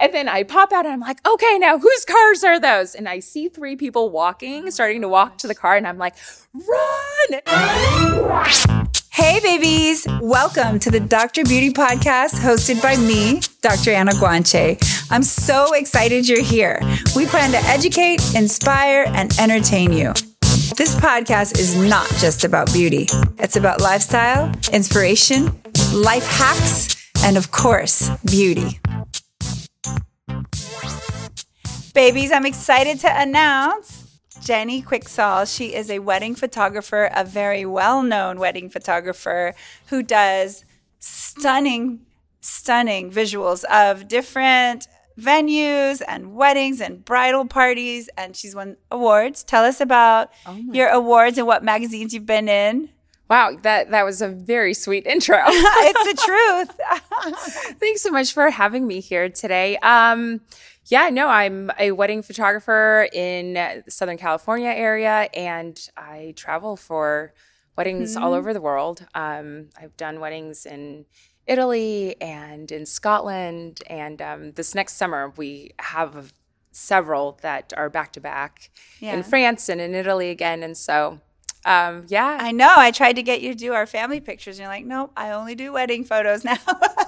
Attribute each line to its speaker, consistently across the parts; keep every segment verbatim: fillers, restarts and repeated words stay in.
Speaker 1: And then I pop out and I'm like, okay, now whose cars are those? And I see three people walking, starting to walk to the car. And I'm like, run.
Speaker 2: Hey, babies. Welcome to the Doctor Beauty Podcast hosted by me, Doctor Ana Guanche. I'm so excited you're here. We plan to educate, inspire, and entertain you. This podcast is not just about beauty. It's about lifestyle, inspiration, life hacks, and of course, beauty. Babies, I'm excited to announce Jenny Quicksall. She is a wedding photographer, a very well-known wedding photographer who does stunning, stunning visuals of different venues and weddings and bridal parties. And she's won awards. Tell us about oh your awards and what magazines you've been in.
Speaker 1: Wow, that, that was a very sweet intro.
Speaker 2: It's the truth.
Speaker 1: Thanks so much for having me here today. Um, yeah, no, I'm a wedding photographer in the Southern California area, and I travel for weddings mm-hmm. all over the world. Um, I've done weddings in Italy and in Scotland, and um, this next summer we have several that are back-to-back yeah. in France and in Italy again, and so... Um, yeah.
Speaker 2: I know. I tried to get you to do our family pictures. And you're like, nope, I only do wedding photos now.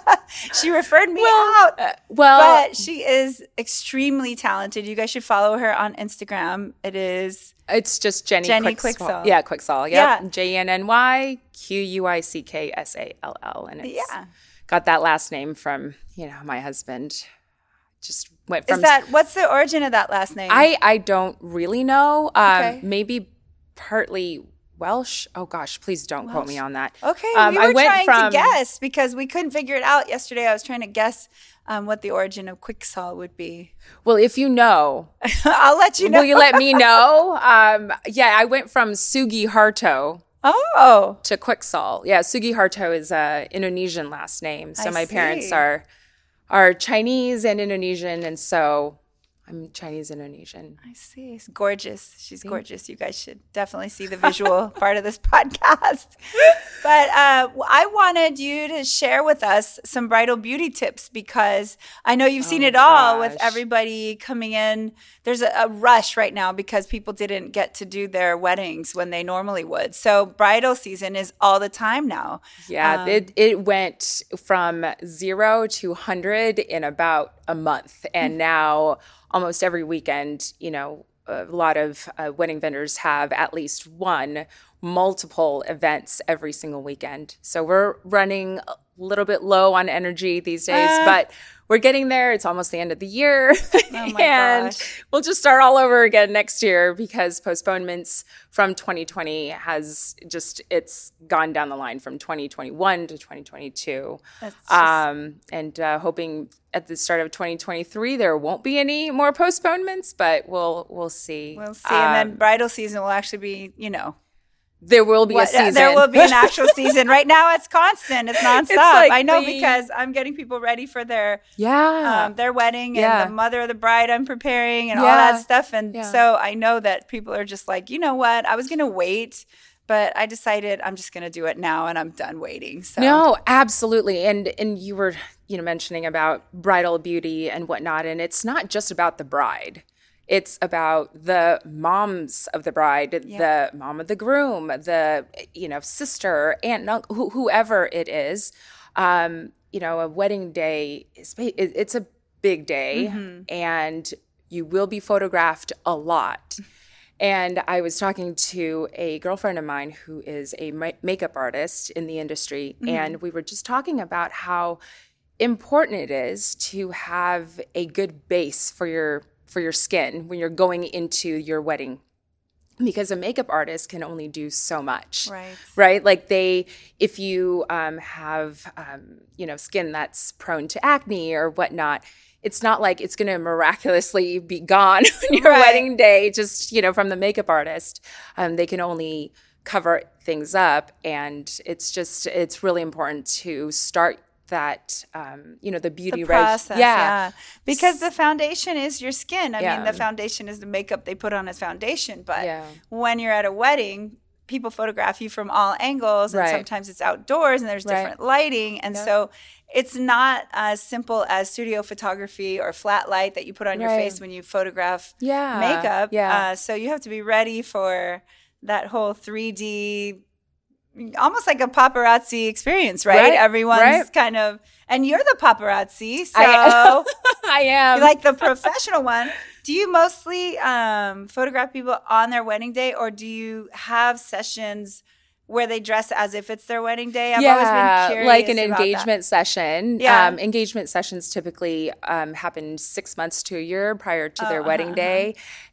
Speaker 2: She referred me
Speaker 1: well,
Speaker 2: out.
Speaker 1: Uh, well,
Speaker 2: but she is extremely talented. You guys should follow her on Instagram. It is.
Speaker 1: It's just Jenny,
Speaker 2: Jenny
Speaker 1: Quicksall.
Speaker 2: Quicksall.
Speaker 1: Yeah, Quicksall. Yep.
Speaker 2: Yeah.
Speaker 1: J E N N Y Q U I C K S A L L. And it's
Speaker 2: yeah.
Speaker 1: got that last name from, you know, my husband. Just went from.
Speaker 2: Is that, what's the origin of that last name?
Speaker 1: I, I don't really know. Um,
Speaker 2: okay.
Speaker 1: Maybe partly Welsh. Oh gosh, please don't
Speaker 2: Welsh.
Speaker 1: quote me on that.
Speaker 2: Okay,
Speaker 1: um,
Speaker 2: we were
Speaker 1: I went
Speaker 2: trying
Speaker 1: from,
Speaker 2: to guess because we couldn't figure it out yesterday. I was trying to guess um, what the origin of Quicksall would be.
Speaker 1: Well, if you know,
Speaker 2: I'll let you know.
Speaker 1: Will you let me know? Um, yeah, I went from Sugiharto
Speaker 2: oh.
Speaker 1: to Quicksall. Yeah, Sugiharto is an Indonesian last name. So
Speaker 2: I
Speaker 1: my
Speaker 2: see.
Speaker 1: parents are are Chinese and Indonesian, and so I'm Chinese Indonesian.
Speaker 2: I see. It's gorgeous. She's see? gorgeous. You guys should definitely see the visual part of this podcast. But uh, I wanted you to share with us some bridal beauty tips because I know you've seen oh, it all
Speaker 1: gosh.
Speaker 2: with everybody coming in. There's a, a rush right now because people didn't get to do their weddings when they normally would. So bridal season is all the time now.
Speaker 1: Yeah,
Speaker 2: um,
Speaker 1: it, it went from zero to one hundred in about a month. And now almost every weekend, you know, a lot of uh, wedding vendors have at least one, multiple events every single weekend. So we're running a little bit low on energy these days, uh, but we're getting there. It's almost the end of the year.
Speaker 2: Oh my
Speaker 1: and
Speaker 2: gosh.
Speaker 1: We'll just start all over again next year because postponements from twenty twenty has just, it's gone down the line from twenty twenty-one to twenty twenty-two.
Speaker 2: That's just...
Speaker 1: Um, and uh, hoping at the start of twenty twenty-three there won't be any more postponements, but we'll we'll see.
Speaker 2: We'll see.
Speaker 1: Um,
Speaker 2: and then bridal season will actually be, you know,
Speaker 1: There will be
Speaker 2: what,
Speaker 1: a season.
Speaker 2: There will be an actual season. Right now, it's constant. It's nonstop. It's like
Speaker 1: I
Speaker 2: know
Speaker 1: the,
Speaker 2: because I'm getting people ready for their
Speaker 1: yeah
Speaker 2: um, their wedding
Speaker 1: yeah.
Speaker 2: and the mother of the bride I'm preparing and
Speaker 1: yeah.
Speaker 2: all that stuff. And
Speaker 1: yeah.
Speaker 2: so I know that people are just like, you know what? I was going to wait, but I decided I'm just going to do it now and I'm done waiting. So
Speaker 1: no, absolutely. And and you were you know mentioning about bridal beauty and whatnot, and it's not just about the bride. It's about the moms of the bride, yeah. the mom of the groom, the, you know, sister, aunt, uncle, wh- whoever it is. Um, you know, a wedding day, is it's a big day, mm-hmm. and you will be photographed a lot. And I was talking to a girlfriend of mine who is a ma- makeup artist in the industry, mm-hmm. and we were just talking about how important it is to have a good base for your for your skin when you're going into your wedding, because a makeup artist can only do so much,
Speaker 2: right?
Speaker 1: Right? Like they, if you um, have, um, you know, skin that's prone to acne or whatnot, it's not like it's going to miraculously be gone on your
Speaker 2: right.
Speaker 1: wedding day, just, you know, from the makeup artist. Um, they can only cover things up. And it's just, it's really important to start that, um, you know, the beauty
Speaker 2: the process,
Speaker 1: reg- yeah.
Speaker 2: yeah. Because the foundation is your skin. I
Speaker 1: yeah.
Speaker 2: mean, the foundation is the makeup they put on as foundation. But
Speaker 1: yeah.
Speaker 2: when you're at a wedding, people photograph you from all angles, and
Speaker 1: right.
Speaker 2: sometimes it's outdoors and there's different
Speaker 1: right.
Speaker 2: lighting. And
Speaker 1: yep.
Speaker 2: so it's not as simple as studio photography or flat light that you put on
Speaker 1: Right.
Speaker 2: your face when you photograph
Speaker 1: Yeah.
Speaker 2: makeup.
Speaker 1: Yeah.
Speaker 2: Uh, so you have to be ready for that whole three D, almost like a paparazzi experience, right?
Speaker 1: Right,
Speaker 2: Everyone's
Speaker 1: right.
Speaker 2: kind of, and you're the paparazzi, so
Speaker 1: I, I am.
Speaker 2: you're like the professional one. Do you mostly um, photograph people on their wedding day, or do you have sessions where they dress as if it's their wedding day? I've
Speaker 1: yeah,
Speaker 2: always been curious
Speaker 1: like an
Speaker 2: about
Speaker 1: engagement session.
Speaker 2: Yeah.
Speaker 1: Um, engagement sessions typically um, happen six months to a year prior to
Speaker 2: Oh,
Speaker 1: their
Speaker 2: uh-huh,
Speaker 1: wedding day.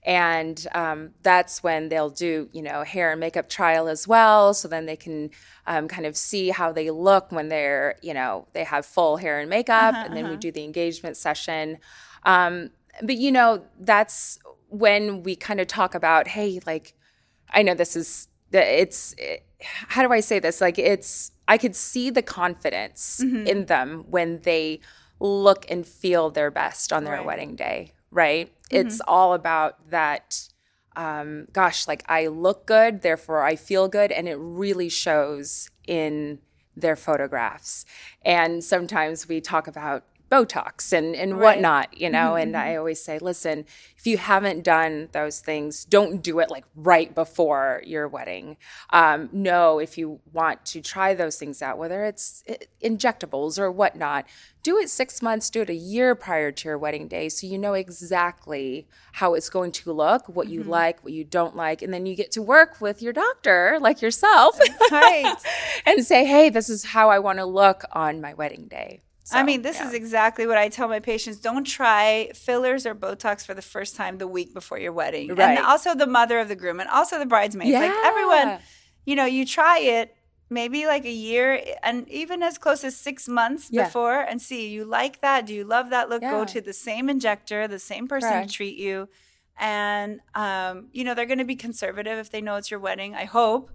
Speaker 1: And um, that's when they'll do, you know, hair and makeup trial as well. So then they can um, kind of see how they look when they're, you know, they have full hair and makeup.
Speaker 2: Uh-huh,
Speaker 1: and then
Speaker 2: uh-huh.
Speaker 1: we do the engagement session. Um, but, you know, that's when we kind of talk about, hey, like, I know this is, it's, it, how do I say this? Like it's, I could see the confidence
Speaker 2: Mm-hmm.
Speaker 1: in them when they look and feel their best on their
Speaker 2: Right.
Speaker 1: wedding day, right?
Speaker 2: Mm-hmm.
Speaker 1: It's all about that, um, gosh, like I look good, therefore I feel good. And it really shows in their photographs. And sometimes we talk about Botox and, and
Speaker 2: Right.
Speaker 1: whatnot, you know, and I always say, listen, if you haven't done those things, don't do it like right before your wedding. Um, no, if you want to try those things out, whether it's injectables or whatnot, do it six months, do it a year prior to your wedding day so you know exactly how it's going to look, what you like, what you don't like, and then you get to work with your doctor like yourself
Speaker 2: Right.
Speaker 1: and say, hey, this is how I want to look on my wedding day. So,
Speaker 2: I mean, this
Speaker 1: yeah.
Speaker 2: is exactly what I tell my patients. Don't try fillers or Botox for the first time the week before your wedding.
Speaker 1: Right.
Speaker 2: And also the mother of the groom and also the bridesmaids.
Speaker 1: Yeah.
Speaker 2: Like everyone, you know, you try it maybe like a year and even as close as six months
Speaker 1: Yeah.
Speaker 2: before and see, you like that? Do you love that look? Go
Speaker 1: Yeah.
Speaker 2: to the same injector, the same person
Speaker 1: Correct.
Speaker 2: to treat you. And, um, you know, they're going to be conservative if they know it's your wedding, I hope.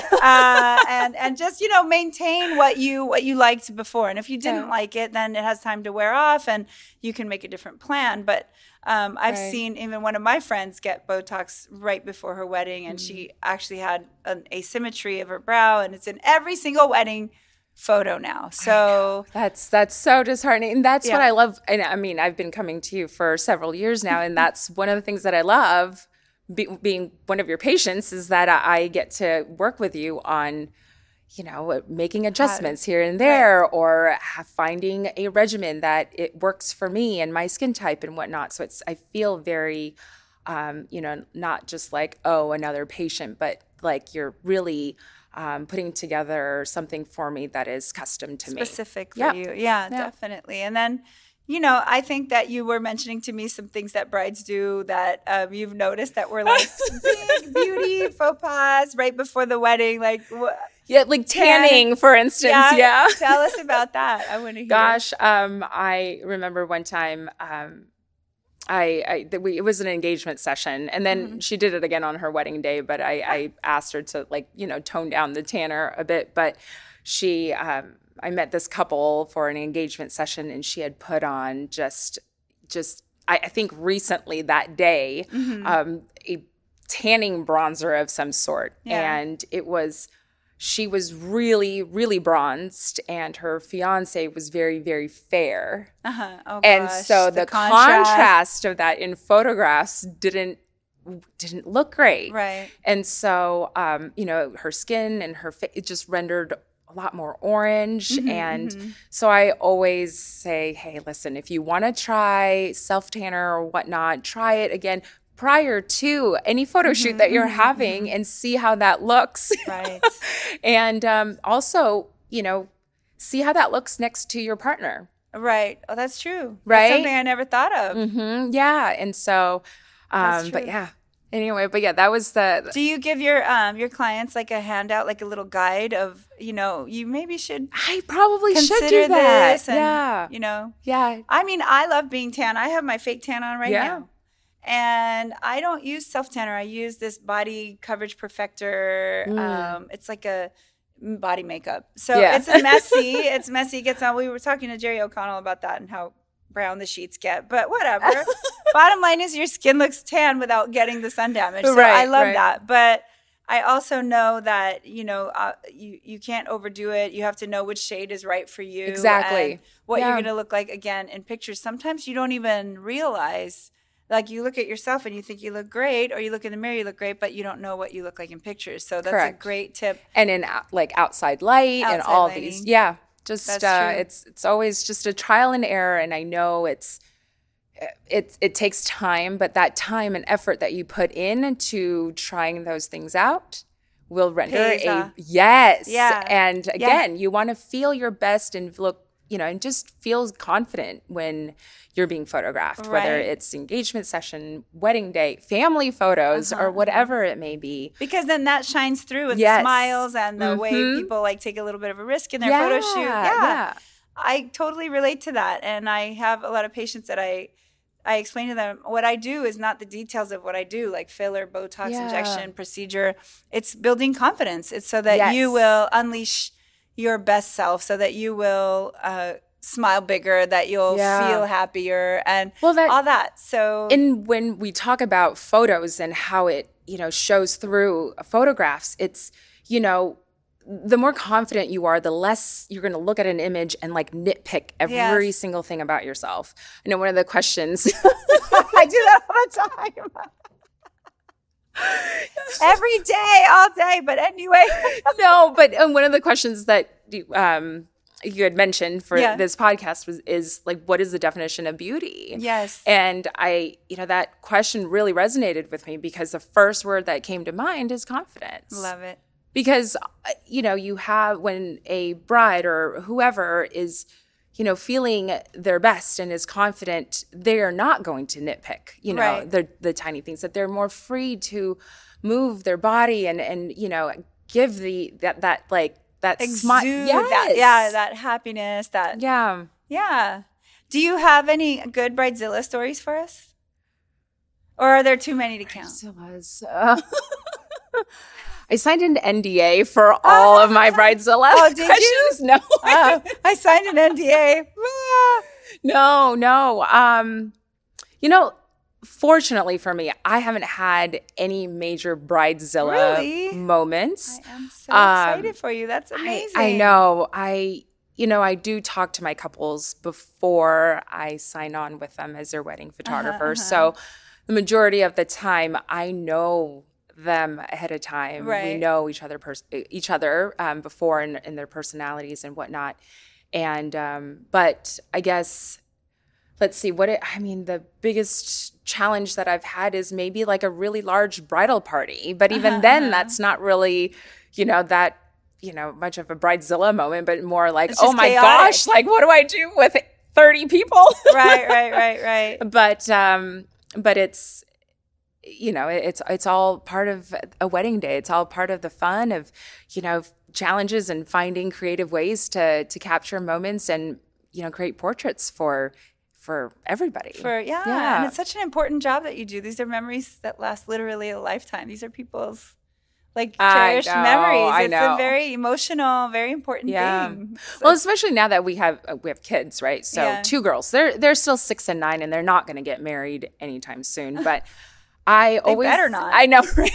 Speaker 2: uh, and and just, you know, maintain what you what you liked before. And if you didn't
Speaker 1: Yeah.
Speaker 2: like it, then it has time to wear off and you can make a different plan. But um, I've
Speaker 1: Right.
Speaker 2: seen even one of my friends get Botox right before her wedding, and she actually had an asymmetry of her brow, and it's in every single wedding photo now. So
Speaker 1: That's that's so disheartening. And that's what
Speaker 2: Yeah.
Speaker 1: I love. And I mean, I've been coming to you for several years now, and that's one of the things that I love be, being one of your patients is that I, I get to work with you on, you know, making adjustments here and there, or have, finding a regimen that it works for me and my skin type and whatnot. So it's I feel very, um, you know, not just like, oh, another patient, but like you're really um, putting together something for me that is custom to me.
Speaker 2: specific for
Speaker 1: Yeah.
Speaker 2: you. Yeah,
Speaker 1: Yeah.
Speaker 2: definitely. And then, you know, I think that you were mentioning to me some things that brides do that um, you've noticed that were like big beauty faux pas right before the wedding. Like, wh-
Speaker 1: Yeah, like tanning, for instance.
Speaker 2: yeah,
Speaker 1: Yeah.
Speaker 2: tell us about that. I want to hear.
Speaker 1: Gosh, um, I remember one time um, I, I th- we, it was an engagement session, and then
Speaker 2: Mm-hmm.
Speaker 1: she did it again on her wedding day. But I, I asked her to like you know tone down the tanner a bit. But she, um, I met this couple for an engagement session, and she had put on just, just I, I think recently that day,
Speaker 2: Mm-hmm.
Speaker 1: um, a tanning bronzer of some sort,
Speaker 2: Yeah.
Speaker 1: and it was. She was really, really bronzed, and her fiance was very, very fair.
Speaker 2: Uh-huh. Oh,
Speaker 1: And
Speaker 2: gosh,
Speaker 1: so the, contrast. of that in photographs didn't didn't look great.
Speaker 2: Right.
Speaker 1: And so, um, you know, her skin and her face, it just rendered a lot more orange.
Speaker 2: Mm-hmm,
Speaker 1: and so I always say, hey, listen, if you want to try self tanner or whatnot, try it again prior to any photo
Speaker 2: Mm-hmm,
Speaker 1: shoot that you're having and see how that looks.
Speaker 2: Right.
Speaker 1: And um, also, you know, see how that looks next to your partner.
Speaker 2: Right. Oh, that's true.
Speaker 1: Right?
Speaker 2: That's something I never thought of.
Speaker 1: hmm Yeah. And so,
Speaker 2: That's
Speaker 1: um, but
Speaker 2: true.
Speaker 1: yeah. Anyway, but yeah, that was the.
Speaker 2: Do you give your um your clients like a handout, like a little guide of, you know, you maybe should
Speaker 1: I probably should
Speaker 2: consider
Speaker 1: do that.
Speaker 2: this and,
Speaker 1: yeah.
Speaker 2: you know.
Speaker 1: Yeah.
Speaker 2: I mean, I love being tan. I have my fake tan on right
Speaker 1: Yeah.
Speaker 2: now. And I don't use self tanner. I use this body coverage perfector.
Speaker 1: Mm.
Speaker 2: Um, it's like a body makeup. So
Speaker 1: Yeah.
Speaker 2: it's messy. It's messy. It gets on. We were talking to Jerry O'Connell about that and how brown the sheets get, but whatever. Bottom line is your skin looks tan without getting the sun damage. So
Speaker 1: Right,
Speaker 2: I love
Speaker 1: right.
Speaker 2: that. But I also know that, you know, uh, you, you can't overdo it. You have to know which shade is right for you.
Speaker 1: Exactly.
Speaker 2: And what
Speaker 1: Yeah.
Speaker 2: you're going to look like, again, in pictures. Sometimes you don't even realize, like you look at yourself and you think you look great, or you look in the mirror, you look great, but you don't know what you look like in pictures. So that's
Speaker 1: Correct.
Speaker 2: a great tip.
Speaker 1: And in uh, like outside light
Speaker 2: Outside
Speaker 1: and all
Speaker 2: lighting.
Speaker 1: these. Yeah. Just
Speaker 2: That's
Speaker 1: uh,
Speaker 2: true.
Speaker 1: it's it's always just a trial and error. And I know it's it it takes time, but that time and effort that you put in to trying those things out will render
Speaker 2: Pays
Speaker 1: a
Speaker 2: off.
Speaker 1: yes.
Speaker 2: Yeah.
Speaker 1: And
Speaker 2: Yeah.
Speaker 1: again, you want to feel your best and look, you know, and just feel confident when you're being photographed, whether
Speaker 2: Right.
Speaker 1: it's engagement session, wedding day, family photos,
Speaker 2: Uh-huh,
Speaker 1: or whatever it may be.
Speaker 2: Because then that shines through with
Speaker 1: Yes.
Speaker 2: the smiles and the way
Speaker 1: Mhm.
Speaker 2: people like take a little bit of a risk in their photo shoot. Yeah.
Speaker 1: yeah.
Speaker 2: I totally relate to that. And I have a lot of patients that I I explain to them what I do is not the details of what I do, like filler, Botox
Speaker 1: Yeah.
Speaker 2: injection, procedure. It's building confidence. It's so that
Speaker 1: Yes.
Speaker 2: you will unleash your best self, so that you will uh, smile bigger, that you'll
Speaker 1: Yeah.
Speaker 2: feel happier, and
Speaker 1: Well, that
Speaker 2: all that. So
Speaker 1: and when we talk about photos and how it, you know, shows through photographs, it's, you know, the more confident you are, the less you're going to look at an image and like nitpick every
Speaker 2: Yes.
Speaker 1: single thing about yourself. I know one of the questions.
Speaker 2: I do that all the time. Every day, all day. But anyway.
Speaker 1: No, but um, one of the questions that you, um, you had mentioned for
Speaker 2: Yeah.
Speaker 1: this podcast was is like, what is the definition of beauty?
Speaker 2: Yes.
Speaker 1: And I, you know, that question really resonated with me because the first word that came to mind is confidence.
Speaker 2: Love it.
Speaker 1: Because, uh, you know, you have when a bride or whoever is, you know, feeling their best and is confident, they are not going to nitpick, you know,
Speaker 2: Right.
Speaker 1: the the tiny things, that they're more free to move their body and, and you know, give the, that, that like, that smile.
Speaker 2: Exude
Speaker 1: Yes.
Speaker 2: that, yeah, that happiness, that
Speaker 1: Yeah.
Speaker 2: yeah. Do you have any good Bridezilla stories for us? Or are there too many to count?
Speaker 1: Still was. Uh, I signed an N D A for all of my Bridezilla
Speaker 2: Oh, did you?
Speaker 1: questions. No,
Speaker 2: Oh, I signed an N D A.
Speaker 1: no, no. Um, you know, fortunately for me, I haven't had any major Bridezilla
Speaker 2: Really?
Speaker 1: moments.
Speaker 2: I am so
Speaker 1: Um,
Speaker 2: excited for you. That's
Speaker 1: I,
Speaker 2: amazing.
Speaker 1: I know. I, you know, I do talk to my couples before I sign on with them as their wedding photographer.
Speaker 2: uh-huh.
Speaker 1: So the majority of the time, I know them ahead of time. We
Speaker 2: Right.
Speaker 1: know each other, pers- each other um, before and, and their personalities and whatnot. And um, but I guess let's see what it. I mean, the biggest challenge that I've had is maybe like a really large bridal party. But even
Speaker 2: Uh-huh,
Speaker 1: then,
Speaker 2: uh-huh.
Speaker 1: that's not really, you know, that you know much of a Bridezilla moment, but more like,
Speaker 2: It's
Speaker 1: oh
Speaker 2: just
Speaker 1: my
Speaker 2: chaotic.
Speaker 1: gosh, like what do I do with thirty people?
Speaker 2: Right, right, right, right.
Speaker 1: But um, but it's you know it's it's all part of a wedding day. It's all part of the fun of you know challenges and finding creative ways to to capture moments and you know create portraits for for everybody.
Speaker 2: For yeah,
Speaker 1: Yeah.
Speaker 2: and it's such an important job that you do. These are memories that last literally a lifetime. These are people's like
Speaker 1: I
Speaker 2: cherished
Speaker 1: know,
Speaker 2: memories.
Speaker 1: I
Speaker 2: It's
Speaker 1: know.
Speaker 2: a very emotional, very important
Speaker 1: Yeah.
Speaker 2: thing. So-
Speaker 1: Well, especially now that we have uh, we have kids, right? So
Speaker 2: Yeah.
Speaker 1: two girls, they're they're still six and nine, and they're not going to get married anytime soon. But I always
Speaker 2: better not.
Speaker 1: I know, right?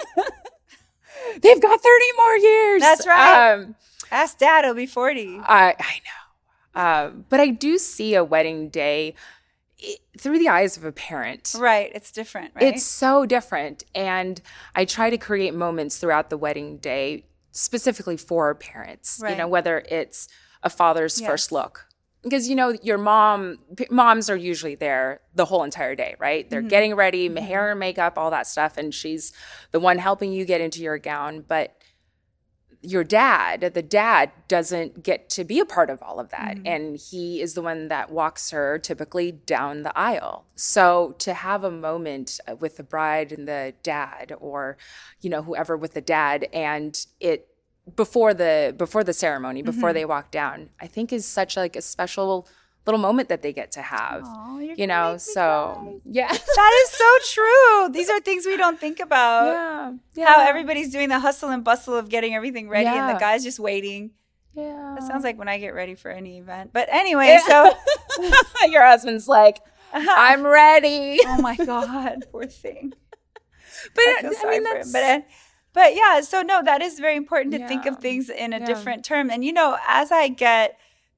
Speaker 1: They've got thirty more years.
Speaker 2: That's right.
Speaker 1: Um,
Speaker 2: Ask Dad; he'll be forty.
Speaker 1: I I know, um, but I do see a wedding day i- through the eyes of a parent.
Speaker 2: Right, it's different, right?
Speaker 1: It's so different. And I try to create moments throughout the wedding day specifically for parents, you know,
Speaker 2: Right.
Speaker 1: whether it's a father's
Speaker 2: Yes.
Speaker 1: first look. Because, you know, your mom, p- moms are usually there the whole entire day, right? They're
Speaker 2: Mhm.
Speaker 1: getting ready, hair and makeup, all that stuff. And she's the one helping you get into your gown. But your dad, the dad doesn't get to be a part of all of that.
Speaker 2: Mhm.
Speaker 1: And he is the one that walks her typically down the aisle. So to have a moment with the bride and the dad, or, you know, whoever with the dad, and it before the before the ceremony, before
Speaker 2: Mhm.
Speaker 1: they walk down, I think is such like a special little moment that they get to have.
Speaker 2: Aw, you're
Speaker 1: You
Speaker 2: gonna
Speaker 1: know,
Speaker 2: make me
Speaker 1: so
Speaker 2: cry.
Speaker 1: yeah.
Speaker 2: That is so true. These are things we don't think about.
Speaker 1: yeah. Yeah.
Speaker 2: How everybody's doing the hustle and bustle of getting everything ready, and
Speaker 1: Yeah.
Speaker 2: the guy's just waiting.
Speaker 1: Yeah.
Speaker 2: That sounds like when I get ready for any event. But anyway, so
Speaker 1: your husband's like, I'm ready.
Speaker 2: oh my God, poor thing.
Speaker 1: But
Speaker 2: I feel
Speaker 1: I
Speaker 2: sorry
Speaker 1: mean,
Speaker 2: for
Speaker 1: that's
Speaker 2: him. But uh, But yeah, so no, that is very important to
Speaker 1: Yeah.
Speaker 2: think of things in a
Speaker 1: Yeah.
Speaker 2: different term. And, you know, as I get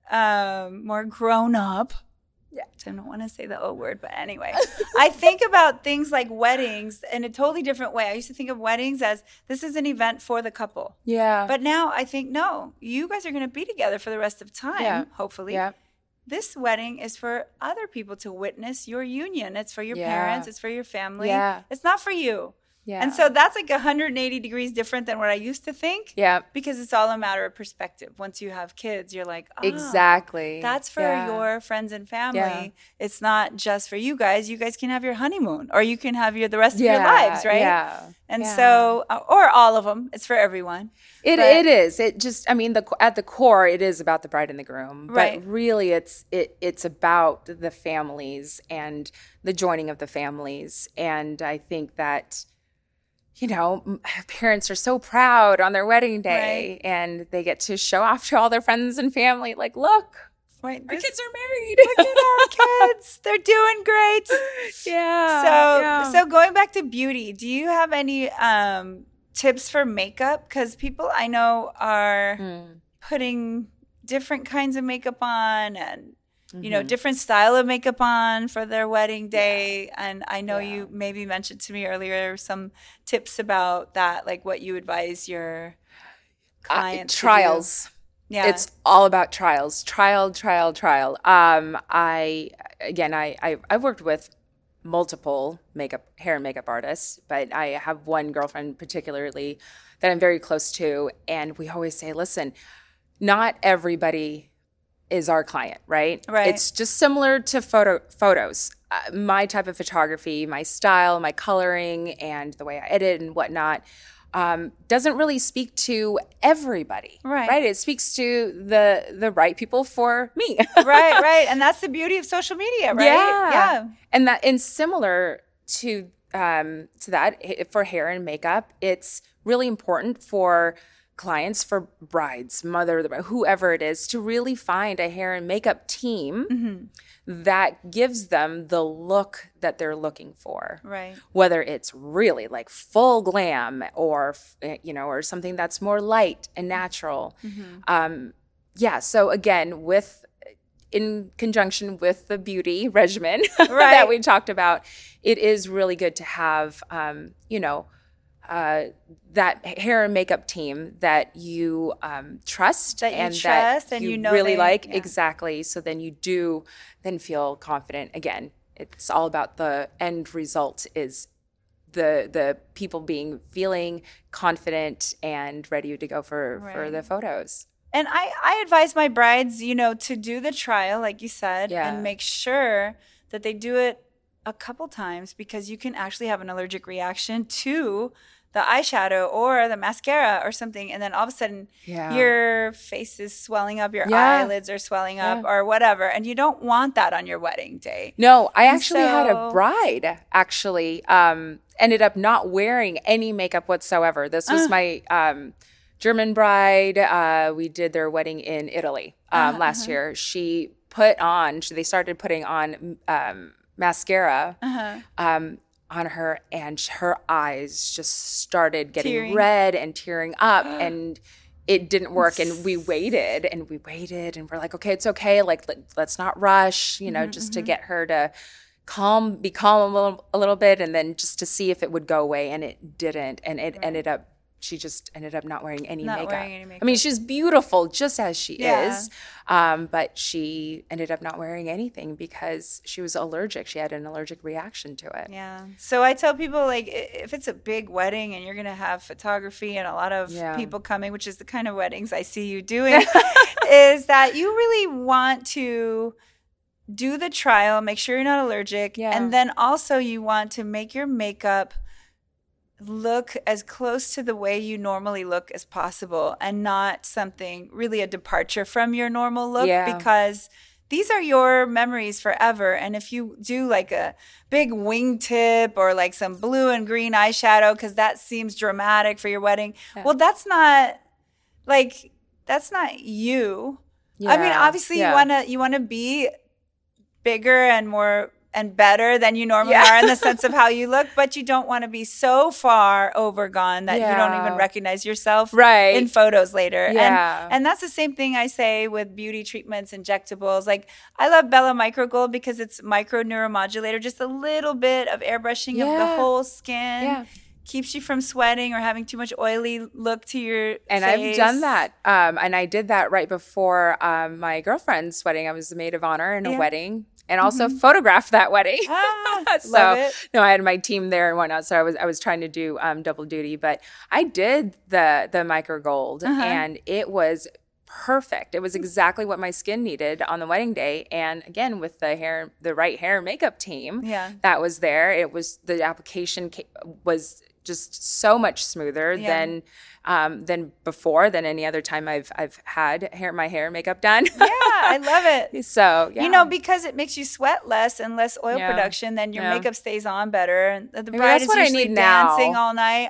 Speaker 2: um, more grown up, yeah, I don't want to say the O word, but anyway, I think about things like weddings in a totally different way. I used to think of weddings as this is an event for the couple.
Speaker 1: Yeah.
Speaker 2: But now I think, no, you guys are going to be together for the rest of time,
Speaker 1: Yeah.
Speaker 2: hopefully.
Speaker 1: Yeah.
Speaker 2: This wedding is for other people to witness your union. It's for your
Speaker 1: Yeah.
Speaker 2: parents. It's for your family.
Speaker 1: Yeah.
Speaker 2: It's not for you.
Speaker 1: Yeah.
Speaker 2: And so that's like one hundred eighty degrees different than what I used to think.
Speaker 1: Yeah.
Speaker 2: Because it's all a matter of perspective. Once you have kids, you're like, oh,
Speaker 1: Exactly.
Speaker 2: that's for
Speaker 1: Yeah.
Speaker 2: your friends and family.
Speaker 1: Yeah.
Speaker 2: It's not just for you guys. You guys can have your honeymoon or you can have your the rest
Speaker 1: Yeah.
Speaker 2: of your lives, right?
Speaker 1: Yeah.
Speaker 2: And
Speaker 1: Yeah.
Speaker 2: so, uh, or all of them. It's for everyone.
Speaker 1: It
Speaker 2: But-
Speaker 1: it is. It just I mean the at the core it is about the bride and the groom.
Speaker 2: Right.
Speaker 1: But really it's it it's about the families and the joining of the families. And I think that you know, m- parents are so proud on their wedding day
Speaker 2: Right.
Speaker 1: and they get to show off to all their friends and family like, look,
Speaker 2: Right.
Speaker 1: our
Speaker 2: This-
Speaker 1: kids are married.
Speaker 2: Look at our kids. They're doing great.
Speaker 1: yeah.
Speaker 2: So,
Speaker 1: yeah.
Speaker 2: so going back to beauty, do you have any um, tips for makeup? Because people I know are
Speaker 1: Mm.
Speaker 2: putting different kinds of makeup on, and you know,
Speaker 1: Mhm.
Speaker 2: different style of makeup on for their wedding day. And I know
Speaker 1: Yeah.
Speaker 2: you maybe mentioned to me earlier some tips about that, like what you advise your
Speaker 1: Uh,
Speaker 2: clients to do.
Speaker 1: trials.
Speaker 2: Yeah,
Speaker 1: It's all about trials. Trial, trial, trial. Um, I again, I, I I've worked with multiple makeup, hair and makeup artists, but I have one girlfriend particularly that I'm very close to, and we always say, listen, not everybody is our client, right?
Speaker 2: Right.
Speaker 1: It's just similar to photo photos. Uh, my type of photography, my style, my coloring, and the way I edit and whatnot. Um, doesn't really speak to everybody,
Speaker 2: Right.
Speaker 1: right? It speaks to the the right people for me,
Speaker 2: right, right. And that's the beauty of social media, right?
Speaker 1: Yeah.
Speaker 2: Yeah.
Speaker 1: and that and similar to um, to that h- for hair and makeup, it's really important for clients, for brides, mother, whoever it is, to really find a hair and makeup team
Speaker 2: Mm-hmm.
Speaker 1: that gives them the look that they're looking for.
Speaker 2: Right.
Speaker 1: Whether it's really like full glam or, you know, or something that's more light and natural.
Speaker 2: Mm-hmm.
Speaker 1: Um, yeah. So again, with, in conjunction with the beauty regimen
Speaker 2: Right.
Speaker 1: that we talked about, it is really good to have, um, you know, uh, that hair and makeup team that you um, trust
Speaker 2: That you
Speaker 1: and
Speaker 2: trust
Speaker 1: that
Speaker 2: and
Speaker 1: you,
Speaker 2: you know
Speaker 1: really
Speaker 2: they-
Speaker 1: like.
Speaker 2: yeah.
Speaker 1: Exactly. So then you do then feel confident. Again, it's all about the end result is the the people being feeling confident and ready to go for, for
Speaker 2: Right.
Speaker 1: the photos.
Speaker 2: And I, I advise my brides, you know, to do the trial, like you said,
Speaker 1: Yeah.
Speaker 2: and make sure that they do it a couple times because you can actually have an allergic reaction to the eyeshadow or the mascara or something. And then all of a sudden
Speaker 1: Yeah.
Speaker 2: your face is swelling up, your
Speaker 1: Yeah.
Speaker 2: eyelids are swelling up
Speaker 1: Yeah.
Speaker 2: or whatever. And you don't want that on your wedding day.
Speaker 1: No, I
Speaker 2: And
Speaker 1: actually had a
Speaker 2: so-
Speaker 1: bride actually um, ended up not wearing any makeup whatsoever. This was
Speaker 2: Ah.
Speaker 1: my um, German bride. Uh, we did their wedding in Italy um,
Speaker 2: Uh-huh,
Speaker 1: last
Speaker 2: uh-huh.
Speaker 1: year. She put on, they started putting on um, mascara
Speaker 2: Uh-huh.
Speaker 1: um, on her, and her eyes just started getting
Speaker 2: Tearing.
Speaker 1: red and tearing up, and it didn't work. And we waited and we waited, and we're like, okay, it's okay. Like, let, let's not rush, you know,
Speaker 2: Mhm,
Speaker 1: just to
Speaker 2: mhm.
Speaker 1: get her to calm, be calm a little, a little bit, and then just to see if it would go away. And it didn't, and it
Speaker 2: Right.
Speaker 1: ended up. She just ended up not wearing any
Speaker 2: Not
Speaker 1: makeup.
Speaker 2: wearing any
Speaker 1: I mean,
Speaker 2: makeup.
Speaker 1: she's beautiful just as she
Speaker 2: Yeah.
Speaker 1: is, um, but she ended up not wearing anything because she was allergic. She had an allergic reaction to it.
Speaker 2: Yeah. So I tell people, like, i- if it's a big wedding and you're going to have photography and a lot of
Speaker 1: Yeah.
Speaker 2: people coming, which is the kind of weddings I see you doing, is that you really want to do the trial, make sure you're not allergic.
Speaker 1: Yeah.
Speaker 2: And then also you want to make your makeup look as close to the way you normally look as possible and not something really a departure from your normal look
Speaker 1: Yeah.
Speaker 2: because these are your memories forever. And if you do like a big wingtip or like some blue and green eyeshadow because that seems dramatic for your wedding,
Speaker 1: Yeah.
Speaker 2: well, that's not like that's not you. I mean,
Speaker 1: Yeah.
Speaker 2: obviously
Speaker 1: Yeah.
Speaker 2: you wanna you wanna be bigger and more and better than you normally
Speaker 1: Yeah.
Speaker 2: are in the sense of how you look, but you don't want to be so far overgone that
Speaker 1: Yeah.
Speaker 2: you don't even recognize yourself
Speaker 1: Right.
Speaker 2: in photos later.
Speaker 1: Yeah.
Speaker 2: And and that's the same thing I say with beauty treatments, injectables. Like I love Bella Micro Gold because it's micro neuromodulator, just a little bit of airbrushing of the
Speaker 1: Yeah.
Speaker 2: whole skin.
Speaker 1: Yeah.
Speaker 2: Keeps you from sweating or having too much oily look to your
Speaker 1: And
Speaker 2: face.
Speaker 1: I've done that. Um, and I did that right before um, my girlfriend's wedding. I was the maid of honor in a
Speaker 2: Yeah.
Speaker 1: wedding and also photographed that wedding.
Speaker 2: Ah,
Speaker 1: so
Speaker 2: love it.
Speaker 1: no, I had my team there and whatnot. So I was I was trying to do um, double duty, but I did the the micro gold
Speaker 2: Uh-huh.
Speaker 1: and it was perfect. It was exactly what my skin needed on the wedding day. And again, with the hair, the right hair and makeup team
Speaker 2: Yeah.
Speaker 1: that was there, it was the application ca- was just so much smoother
Speaker 2: Yeah.
Speaker 1: than um, than before than any other time I've I've had hair my hair and makeup done.
Speaker 2: Yeah, I love it.
Speaker 1: So yeah.
Speaker 2: You know, because it makes you sweat less and less oil
Speaker 1: Yeah.
Speaker 2: production, then your
Speaker 1: Yeah.
Speaker 2: makeup stays on better. And the, the
Speaker 1: Maybe
Speaker 2: bride
Speaker 1: that's
Speaker 2: is
Speaker 1: what I
Speaker 2: usually
Speaker 1: need now.
Speaker 2: dancing all night.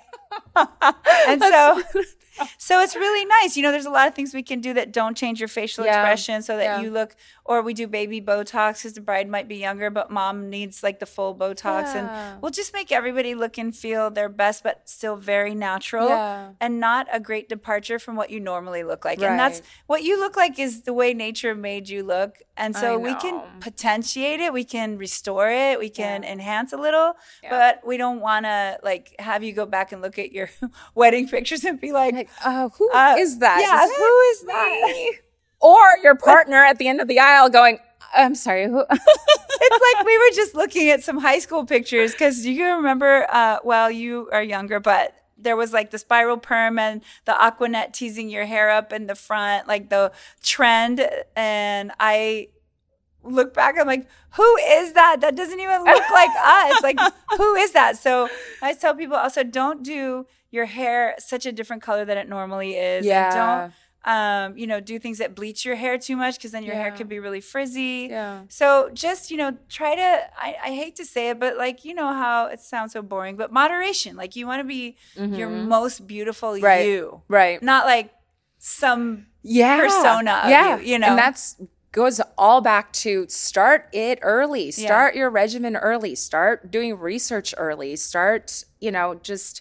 Speaker 2: And so so it's really nice. You know, there's a lot of things we can do that don't change your facial
Speaker 1: Yeah.
Speaker 2: expression so that
Speaker 1: Yeah.
Speaker 2: you look, or we do baby Botox because the bride might be younger, but mom needs like the full Botox.
Speaker 1: Yeah.
Speaker 2: And we'll just make everybody look and feel their best, but still very natural
Speaker 1: Yeah.
Speaker 2: and not a great departure from what you normally look like. And that's
Speaker 1: Right.
Speaker 2: what you look like is the way nature made you look. And so
Speaker 1: I
Speaker 2: we can
Speaker 1: know.
Speaker 2: potentiate it, we can restore it, we can
Speaker 1: Yeah.
Speaker 2: enhance a little,
Speaker 1: Yeah.
Speaker 2: but we don't want to like have you go back and look at your wedding pictures and be like,
Speaker 1: Like, uh, who
Speaker 2: Uh,
Speaker 1: is that?
Speaker 2: yeah,
Speaker 1: Is that
Speaker 2: who is
Speaker 1: me?
Speaker 2: that?
Speaker 1: Or your partner at the end of the aisle going, I'm sorry, who?
Speaker 2: It's like we were just looking at some high school pictures because you remember, uh, well, you are younger, but there was like the spiral perm and the Aquanet teasing your hair up in the front, like the trend. And I look back, I'm like, who is that? That doesn't even look like us. Like, who is that? So I tell people also don't do your hair such a different color than it normally is.
Speaker 1: Yeah.
Speaker 2: And don't um, you know, do things that bleach your hair too much because then your hair
Speaker 1: Yeah.
Speaker 2: could be really frizzy.
Speaker 1: Yeah.
Speaker 2: So just, you know, try to, I, I hate to say it, but like, you know how it sounds so boring, but moderation. Like you want to be your
Speaker 1: Mhm.
Speaker 2: most beautiful
Speaker 1: Right.
Speaker 2: you,
Speaker 1: Right.
Speaker 2: not like some
Speaker 1: Yeah.
Speaker 2: persona of
Speaker 1: yeah.
Speaker 2: you, you know?
Speaker 1: And that's goes all back to start it early.
Speaker 2: Yeah.
Speaker 1: Start your regimen early. Start doing research early. Start, you know, just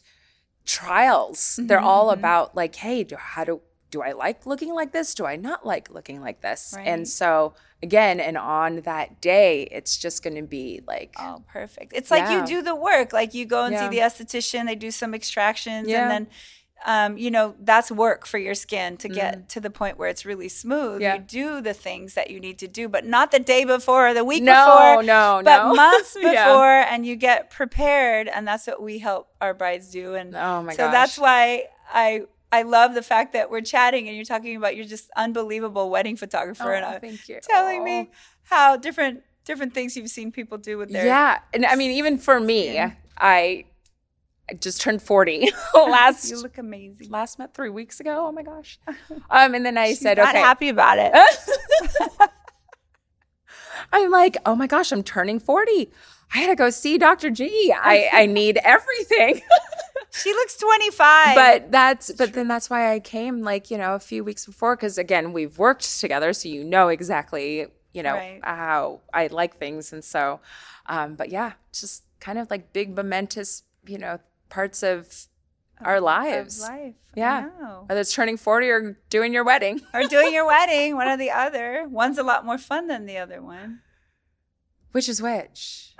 Speaker 1: trials. They're
Speaker 2: Mhm,
Speaker 1: all
Speaker 2: mhm.
Speaker 1: about like, hey, do, how do do I like looking like this? Do I not like looking like this?
Speaker 2: Right.
Speaker 1: And so again, and on that day, it's just going to be like,
Speaker 2: Oh, perfect. It's like
Speaker 1: Yeah.
Speaker 2: you do the work. Like you go and
Speaker 1: Yeah.
Speaker 2: see the esthetician, they do some extractions
Speaker 1: Yeah.
Speaker 2: and then um, you know, that's work for your skin to get
Speaker 1: Mm.
Speaker 2: to the point where it's really smooth.
Speaker 1: Yeah.
Speaker 2: You do the things that you need to do, but not the day before or the week
Speaker 1: no,
Speaker 2: before.
Speaker 1: no,
Speaker 2: But
Speaker 1: no.
Speaker 2: months before,
Speaker 1: Yeah.
Speaker 2: and you get prepared, and that's what we help our brides do. And
Speaker 1: Oh my
Speaker 2: so
Speaker 1: gosh.
Speaker 2: that's why I I love the fact that we're chatting and you're talking about you're just unbelievable wedding photographer, and
Speaker 1: Oh,
Speaker 2: I'm
Speaker 1: thank you.
Speaker 2: telling
Speaker 1: Oh.
Speaker 2: me how different different things you've seen people do with their
Speaker 1: Yeah. And I mean, even for me,
Speaker 2: skin.
Speaker 1: I I just turned forty last
Speaker 2: You look amazing.
Speaker 1: last met three weeks ago. Oh my gosh. Um, and then I
Speaker 2: She's
Speaker 1: said,
Speaker 2: not
Speaker 1: okay.
Speaker 2: happy about it.
Speaker 1: I'm like, oh my gosh, I'm turning forty. I had to go see Doctor G. I, I need everything.
Speaker 2: She looks twenty-five.
Speaker 1: But that's but then that's why I came like, you know, a few weeks before, because again, we've worked together, so you know exactly, you know,
Speaker 2: Right.
Speaker 1: how I like things. And so um, but yeah, just kind of like big momentous, you know, parts of our
Speaker 2: Of
Speaker 1: lives.
Speaker 2: life.
Speaker 1: Yeah.
Speaker 2: I know.
Speaker 1: Whether it's turning forty or doing your wedding.
Speaker 2: Or doing your wedding, one or the other. One's a lot more fun than the other one.
Speaker 1: Which is which?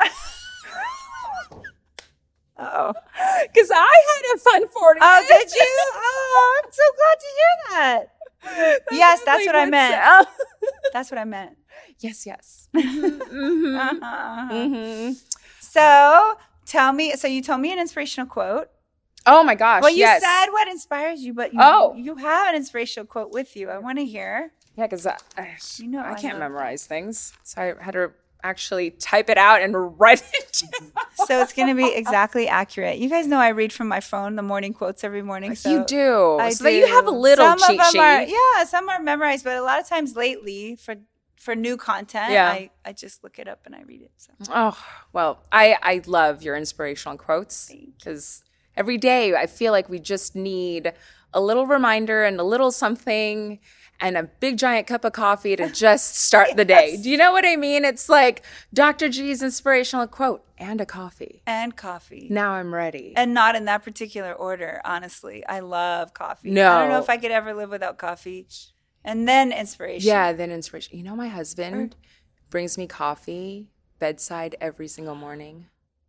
Speaker 2: Oh.
Speaker 1: Because I had a fun forty.
Speaker 2: Oh, did you? Oh, I'm so glad to hear that. Yes, that's what I meant.
Speaker 1: meant.
Speaker 2: That's what I meant.
Speaker 1: Yes, yes. Mhm.
Speaker 2: Uh-huh, uh-huh.
Speaker 1: Mhm.
Speaker 2: So tell me, so you told me an inspirational quote.
Speaker 1: Oh my gosh.
Speaker 2: Well, you
Speaker 1: yes.
Speaker 2: said what inspires you, but you,
Speaker 1: Oh.
Speaker 2: you have an inspirational quote with you. I want to hear.
Speaker 1: Yeah, because I,
Speaker 2: You know
Speaker 1: I
Speaker 2: I
Speaker 1: can't
Speaker 2: love
Speaker 1: memorize things. So I had to actually type it out and write it down.
Speaker 2: So it's going to be exactly accurate. You guys know I read from my phone the morning quotes every morning. So
Speaker 1: you do.
Speaker 2: I
Speaker 1: so that you have a
Speaker 2: do.
Speaker 1: little
Speaker 2: some
Speaker 1: cheat
Speaker 2: of them
Speaker 1: sheet.
Speaker 2: Are, yeah, some are memorized, but a lot of times lately for for new content,
Speaker 1: Yeah.
Speaker 2: I, I just look it up and I read it. So.
Speaker 1: Oh, well, I, I love your inspirational quotes
Speaker 2: Thank you.
Speaker 1: because every day I feel like we just need a little reminder and a little something. and a big giant cup of coffee to just start yes. the day. Do you know what I mean? It's like Doctor G's inspirational quote, and a coffee.
Speaker 2: And coffee.
Speaker 1: Now I'm ready.
Speaker 2: And not in that particular order, honestly. I love coffee.
Speaker 1: No.
Speaker 2: I don't know if I could ever live without coffee. And then inspiration.
Speaker 1: Yeah, then inspiration. You know, my husband or- brings me coffee bedside every single morning.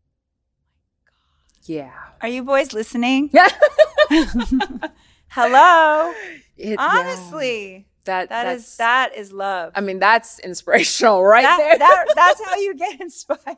Speaker 1: Yeah.
Speaker 2: Are you boys listening? Hello.
Speaker 1: It,
Speaker 2: Honestly,
Speaker 1: yeah. that
Speaker 2: that
Speaker 1: that's,
Speaker 2: is that is love.
Speaker 1: I mean, that's inspirational, right
Speaker 2: that,
Speaker 1: there.
Speaker 2: that, that's how you get inspired.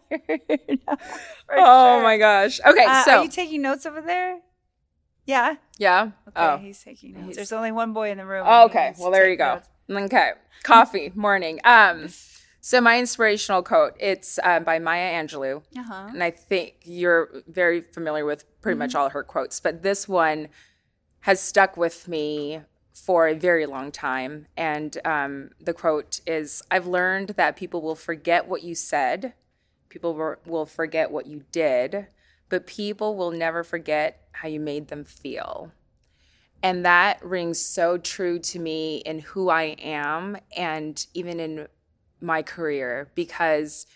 Speaker 1: Oh
Speaker 2: sure.
Speaker 1: my gosh. Okay,
Speaker 2: uh,
Speaker 1: so
Speaker 2: are you taking notes over there? Yeah.
Speaker 1: Yeah.
Speaker 2: Okay,
Speaker 1: oh.
Speaker 2: he's taking notes. He's... There's only one boy in the room.
Speaker 1: Oh, okay. Well, there you go.
Speaker 2: Notes.
Speaker 1: Okay. Coffee morning. Um. So my inspirational quote, it's um, by Maya Angelou.
Speaker 2: Uh-huh.
Speaker 1: And I think you're very familiar with pretty mm-hmm. much all her quotes. But this one has stuck with me for a very long time. And um, the quote is, I've learned that people will forget what you said. People will, will forget what you did. But people will never forget how you made them feel. And that rings so true to me in who I am and even in my career, because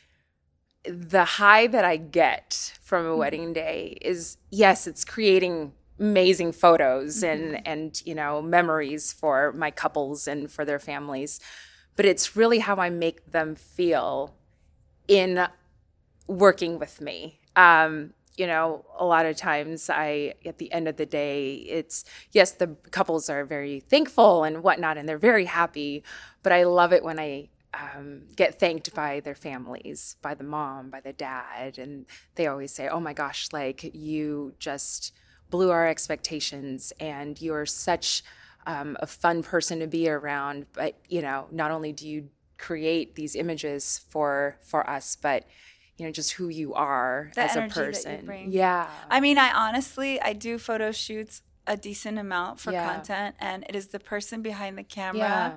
Speaker 1: the high that I get from a wedding day is, yes, it's creating amazing photos mm-hmm. and, and, you know, memories for my couples and for their families. But it's really how I make them feel in working with me. Um, you know, a lot of times I, at the end of the day, it's, yes, the couples are very thankful and whatnot, and they're very happy, but I love it when I Um, get thanked by their families, by the mom, by the dad. And they always say, oh my gosh, like you just blew our expectations and you're such um, a fun person to be around. But, you know, not only do you create these images for for us, but, you know, just who you are
Speaker 2: the
Speaker 1: as a
Speaker 2: energy
Speaker 1: person.
Speaker 2: That you bring.
Speaker 1: Yeah.
Speaker 2: I mean, I honestly, I do photo shoots a decent amount for
Speaker 1: yeah.
Speaker 2: content, and it is the person behind the camera
Speaker 1: yeah.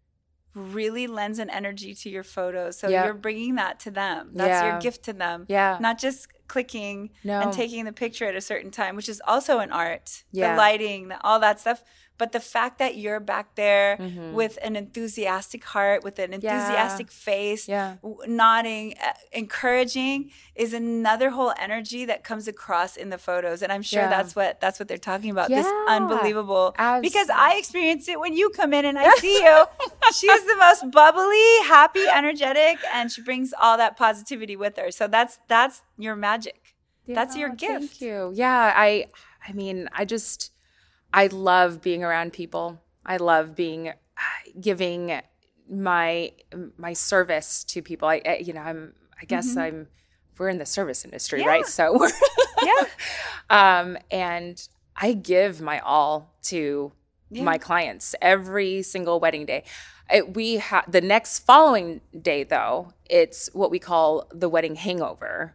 Speaker 2: really lends an energy to your photos. So
Speaker 1: yep.
Speaker 2: you're bringing that to them. That's
Speaker 1: yeah.
Speaker 2: your gift to them.
Speaker 1: Yeah.
Speaker 2: Not just clicking
Speaker 1: no.
Speaker 2: and taking the picture at a certain time, which is also an art.
Speaker 1: Yeah.
Speaker 2: The lighting, the, all that stuff. But the fact that you're back there
Speaker 1: mm-hmm.
Speaker 2: with an enthusiastic heart, with an enthusiastic
Speaker 1: yeah.
Speaker 2: face,
Speaker 1: yeah.
Speaker 2: w- nodding, uh, encouraging, is another whole energy that comes across in the photos. And I'm sure
Speaker 1: yeah.
Speaker 2: that's what that's what they're talking about.
Speaker 1: Yeah.
Speaker 2: This unbelievable,
Speaker 1: Absolutely.
Speaker 2: Because I experience it when you come in and I see you. She's the most bubbly, happy, energetic, and she brings all that positivity with her. So that's that's your magic.
Speaker 1: Yeah,
Speaker 2: that's your gift.
Speaker 1: Thank you. Yeah, I I mean, I just I love being around people. I love being giving my my service to people. I, I you know, I'm I guess mm-hmm. I'm we're in the service industry,
Speaker 2: yeah.
Speaker 1: right? So we're
Speaker 2: yeah.
Speaker 1: Um and I give my all to yeah. my clients every single wedding day. It, we have the next following day though, it's what we call the wedding hangover.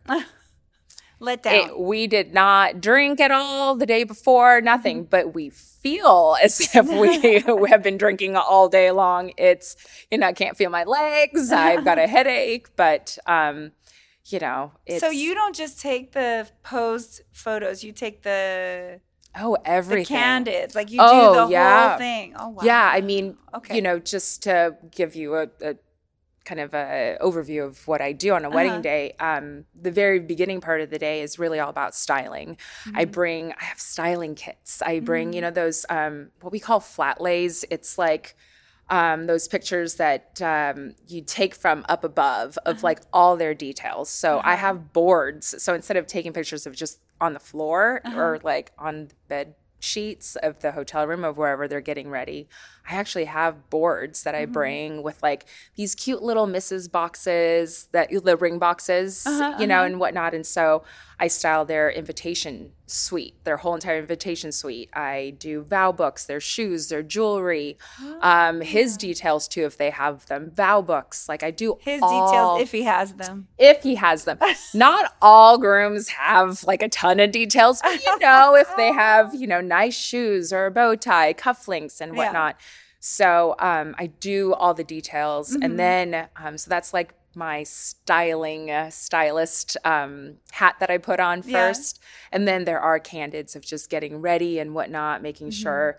Speaker 2: Let down.
Speaker 1: It, we did not drink at all the day before, nothing, but we feel as if we have been drinking all day long. It's, you know, I can't feel my legs. I've got a headache, but, um, you know. It's,
Speaker 2: so you don't just take the posed photos, you take the...
Speaker 1: Oh, everything.
Speaker 2: The candids. Like you
Speaker 1: oh,
Speaker 2: do the
Speaker 1: yeah.
Speaker 2: whole thing. Oh, wow.
Speaker 1: Yeah, I mean,
Speaker 2: okay.
Speaker 1: you know, just to give you a, a kind of a overview of what I do on a wedding uh-huh. day, um, the very beginning part of the day is really all about styling. Mm-hmm. I bring, I have styling kits. I bring, mm-hmm. you know, those, um, what we call flat lays. It's like um, those pictures that um, you take from up above of uh-huh. like all their details. So uh-huh. I have boards. So instead of taking pictures of just on the floor uh-huh. or like on the bed sheets of the hotel room of wherever they're getting ready, I actually have boards that I mm-hmm. bring with like these cute little Missus boxes, that the ring boxes,
Speaker 2: uh-huh,
Speaker 1: you know,
Speaker 2: uh-huh.
Speaker 1: and whatnot. And so I style their invitation suite, their whole entire invitation suite. I do vow books, their shoes, their jewelry, oh, um, his yeah. details too, if they have them, vow books. Like I do
Speaker 2: his
Speaker 1: all,
Speaker 2: details if he has them.
Speaker 1: If he has them. Not all grooms have like a ton of details, but you know, if they have, you know, nice shoes or a bow tie, cufflinks and whatnot. Yeah. So um, I do all the details. Mm-hmm. And then, um, so that's like my styling uh, stylist um, hat that I put on first. Yeah. And then there are candids of just getting ready and whatnot, making mm-hmm. sure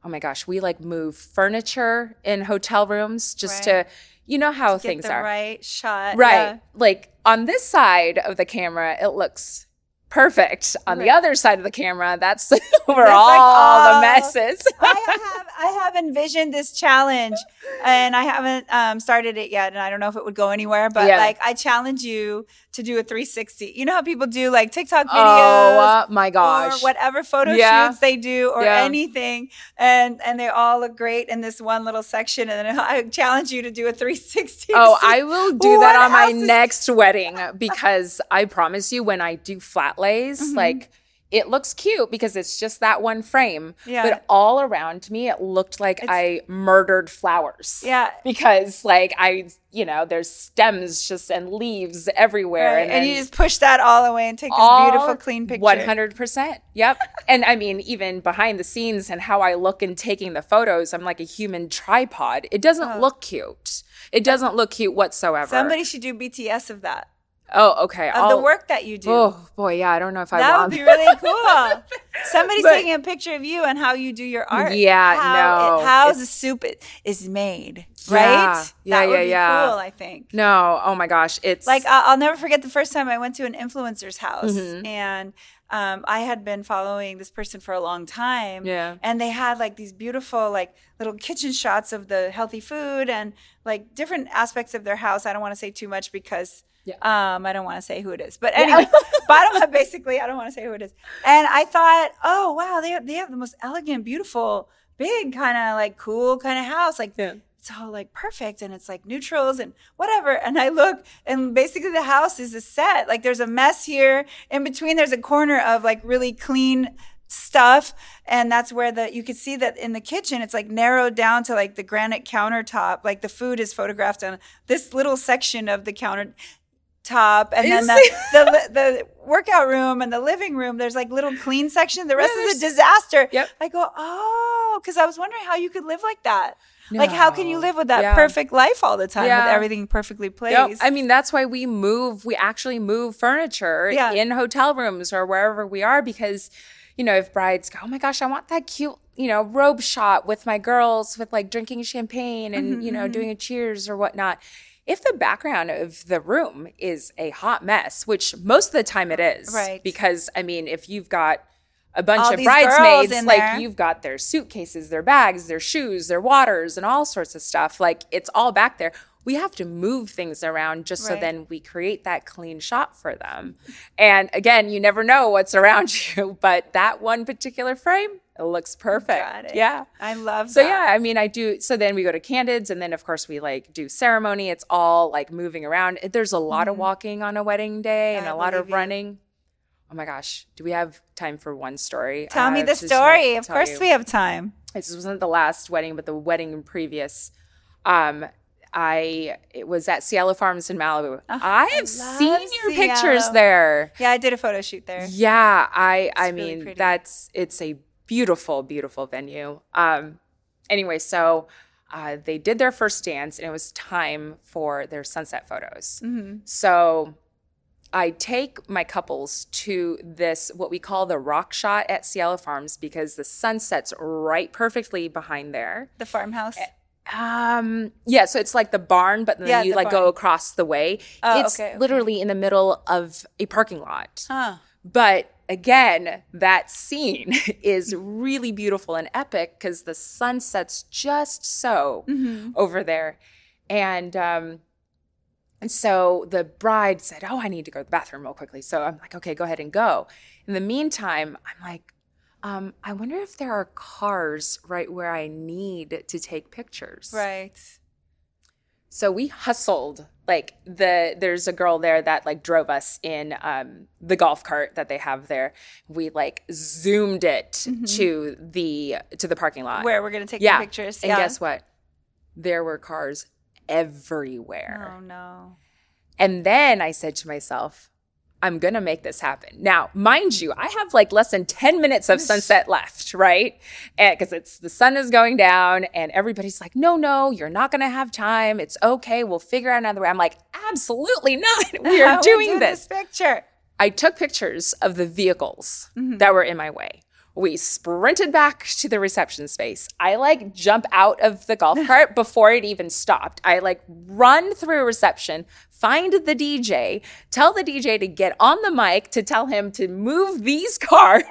Speaker 1: oh my gosh, we like move furniture in hotel rooms just
Speaker 2: Right.
Speaker 1: to, you know how
Speaker 2: Get
Speaker 1: things
Speaker 2: the
Speaker 1: are.
Speaker 2: right shot.
Speaker 1: Right.
Speaker 2: Yeah.
Speaker 1: Like on this side of the camera, it looks perfect. On the
Speaker 2: Right.
Speaker 1: other side of the camera, that's where
Speaker 2: That's
Speaker 1: all
Speaker 2: like all-
Speaker 1: the messes.
Speaker 2: I have I have envisioned this challenge, and I haven't um, started it yet, and I don't know if it would go anywhere. But
Speaker 1: Yeah.
Speaker 2: like, I challenge you to do a three sixty. You know how people do like TikTok videos,
Speaker 1: Oh uh, my gosh.
Speaker 2: or whatever photo
Speaker 1: Yeah.
Speaker 2: shoots they do, or
Speaker 1: Yeah.
Speaker 2: anything, and and they all look great in this one little section. And then I challenge you to do a three sixty.
Speaker 1: Oh, I will do that
Speaker 2: what
Speaker 1: on my
Speaker 2: else is-
Speaker 1: next wedding because I promise you, when I do flat lays,
Speaker 2: Mm-hmm.
Speaker 1: like it looks cute because it's just that one frame.
Speaker 2: Yeah.
Speaker 1: But all around me, it looked like
Speaker 2: It's-
Speaker 1: I murdered flowers.
Speaker 2: Yeah.
Speaker 1: Because like I, you know, there's stems just and leaves everywhere.
Speaker 2: Right.
Speaker 1: And,
Speaker 2: And,
Speaker 1: then
Speaker 2: you just push that all away and take this
Speaker 1: all
Speaker 2: beautiful, clean picture.
Speaker 1: one hundred percent. Yep. And I mean, even behind the scenes and how I look in taking the photos, I'm like a human tripod. It doesn't
Speaker 2: Oh.
Speaker 1: look cute. It doesn't look cute whatsoever.
Speaker 2: Somebody should do B T S of that,
Speaker 1: Oh, okay.
Speaker 2: of
Speaker 1: I'll-
Speaker 2: the work that you do.
Speaker 1: Oh boy, yeah. I don't know if I
Speaker 2: That
Speaker 1: want
Speaker 2: would be really cool. Somebody's
Speaker 1: But-
Speaker 2: taking a picture of you and how you do your art.
Speaker 1: Yeah,
Speaker 2: how
Speaker 1: no,
Speaker 2: It, how
Speaker 1: it's-
Speaker 2: the soup i- is made,
Speaker 1: Yeah,
Speaker 2: right?
Speaker 1: yeah,
Speaker 2: that would
Speaker 1: yeah,
Speaker 2: be
Speaker 1: yeah.
Speaker 2: cool, I think.
Speaker 1: No. Oh my gosh. It's
Speaker 2: Like, I'll, I'll never forget the first time I went to an influencer's house.
Speaker 1: Mhm.
Speaker 2: And um, I had been following this person for a long time.
Speaker 1: Yeah.
Speaker 2: And they had like these beautiful, like little kitchen shots of the healthy food and like different aspects of their house. I don't want to say too much because
Speaker 1: Yeah.
Speaker 2: um, I don't want to say who it is. But anyway, bottom up, basically, I don't want to say who it is. And I thought, oh, wow, they have, they have the most elegant, beautiful, big kind of like cool kind of house. Like,
Speaker 1: Yeah.
Speaker 2: it's all like perfect and it's like neutrals and whatever. And I look, and basically the house is a set. Like, there's a mess here. In between, there's a corner of like really clean stuff, and that's where the you can see that in the kitchen it's like narrowed down to like the granite countertop. Like, the food is photographed on this little section of the countertop, and then the, the the workout room and the living room, there's like little clean section. The rest
Speaker 1: Yeah,
Speaker 2: is a disaster.
Speaker 1: Yep.
Speaker 2: I go, oh, because I was wondering how you could live like that. Like, how can you
Speaker 1: No.
Speaker 2: live with that
Speaker 1: Yeah.
Speaker 2: perfect life all the time
Speaker 1: Yeah.
Speaker 2: with everything perfectly placed?
Speaker 1: Yep. I mean, that's why we move. We actually move furniture
Speaker 2: Yeah.
Speaker 1: in hotel rooms or wherever we are because, you know, if brides go, oh my gosh, I want that cute, you know, robe shot with my girls with like drinking champagne and,
Speaker 2: Mm-hmm,
Speaker 1: you know, doing a cheers or whatnot. If the background of the room is a hot mess, which most of the time it is,
Speaker 2: Right.
Speaker 1: because I mean, if you've got a bunch
Speaker 2: All
Speaker 1: of
Speaker 2: these girls
Speaker 1: bridesmaids,
Speaker 2: in
Speaker 1: like
Speaker 2: there.
Speaker 1: you've got their suitcases, their bags, their shoes, their waters, and all sorts of stuff. Like, it's all back there. We have to move things around just so
Speaker 2: Right.
Speaker 1: then we create that clean shot for them. And again, you never know what's around you, but that one particular frame, it looks perfect.
Speaker 2: Got it.
Speaker 1: Yeah.
Speaker 2: I love
Speaker 1: So
Speaker 2: that.
Speaker 1: yeah, I mean, I do. So then we go to candids, and then of course we like do ceremony. It's all like moving around. There's a lot of walking on a wedding day, and
Speaker 2: I
Speaker 1: a lot of
Speaker 2: believe you.
Speaker 1: running. Oh my gosh, do we have time for one story?
Speaker 2: Tell me
Speaker 1: Uh,
Speaker 2: the
Speaker 1: to
Speaker 2: story. Of
Speaker 1: tell
Speaker 2: course,
Speaker 1: you.
Speaker 2: we have time.
Speaker 1: This wasn't the last wedding, but the wedding previous. Um, I it was at Cielo Farms in Malibu. I have
Speaker 2: love
Speaker 1: seen your pictures
Speaker 2: Cielo.
Speaker 1: there.
Speaker 2: Yeah, I did a photo shoot there.
Speaker 1: Yeah, I I
Speaker 2: really
Speaker 1: mean
Speaker 2: pretty.
Speaker 1: that's it's a beautiful, beautiful venue. Um, anyway, so uh, they did their first dance, and it was time for their sunset photos.
Speaker 2: Mm-hmm.
Speaker 1: So I take my couples to this what we call the rock shot at Cielo Farms because the sun sets right perfectly behind there.
Speaker 2: The farmhouse.
Speaker 1: Um, yeah, so it's like the barn, but then
Speaker 2: Yeah,
Speaker 1: you
Speaker 2: the
Speaker 1: like go
Speaker 2: barn.
Speaker 1: across the way.
Speaker 2: Oh,
Speaker 1: it's
Speaker 2: okay, okay.
Speaker 1: literally in the middle of a parking lot.
Speaker 2: Huh.
Speaker 1: But again, that scene is really beautiful and epic because the sun sets just so
Speaker 2: Mm-hmm.
Speaker 1: over there. And um and so the bride said, "Oh, I need to go to the bathroom real quickly." So I'm like, "Okay, go ahead and go." In the meantime, I'm like, um, I wonder if there are cars right where I need to take pictures.
Speaker 2: Right.
Speaker 1: So we hustled. Like the there's a girl there that like drove us in um, the golf cart that they have there. We like zoomed it to the to the parking lot.
Speaker 2: Where we're going to take
Speaker 1: yeah.
Speaker 2: the pictures.
Speaker 1: And
Speaker 2: yeah.
Speaker 1: guess what? There were cars everywhere.
Speaker 2: Oh, no.
Speaker 1: And then I said to myself, I'm going to make this happen. Now, mind you, I have like less than ten minutes of sunset left, right? Because it's the sun is going down and everybody's like, no, no, you're not going to have time. It's okay. We'll figure out another way. I'm like, absolutely not. We are
Speaker 2: We'll
Speaker 1: doing
Speaker 2: do
Speaker 1: this.
Speaker 2: picture.
Speaker 1: I took pictures of the vehicles
Speaker 2: Mm-hmm.
Speaker 1: that were in my way. We sprinted back to the reception space. I like jump out of the golf cart before it even stopped. I like run through reception, find the D J, tell the D J to get on the mic to tell him to move these cars.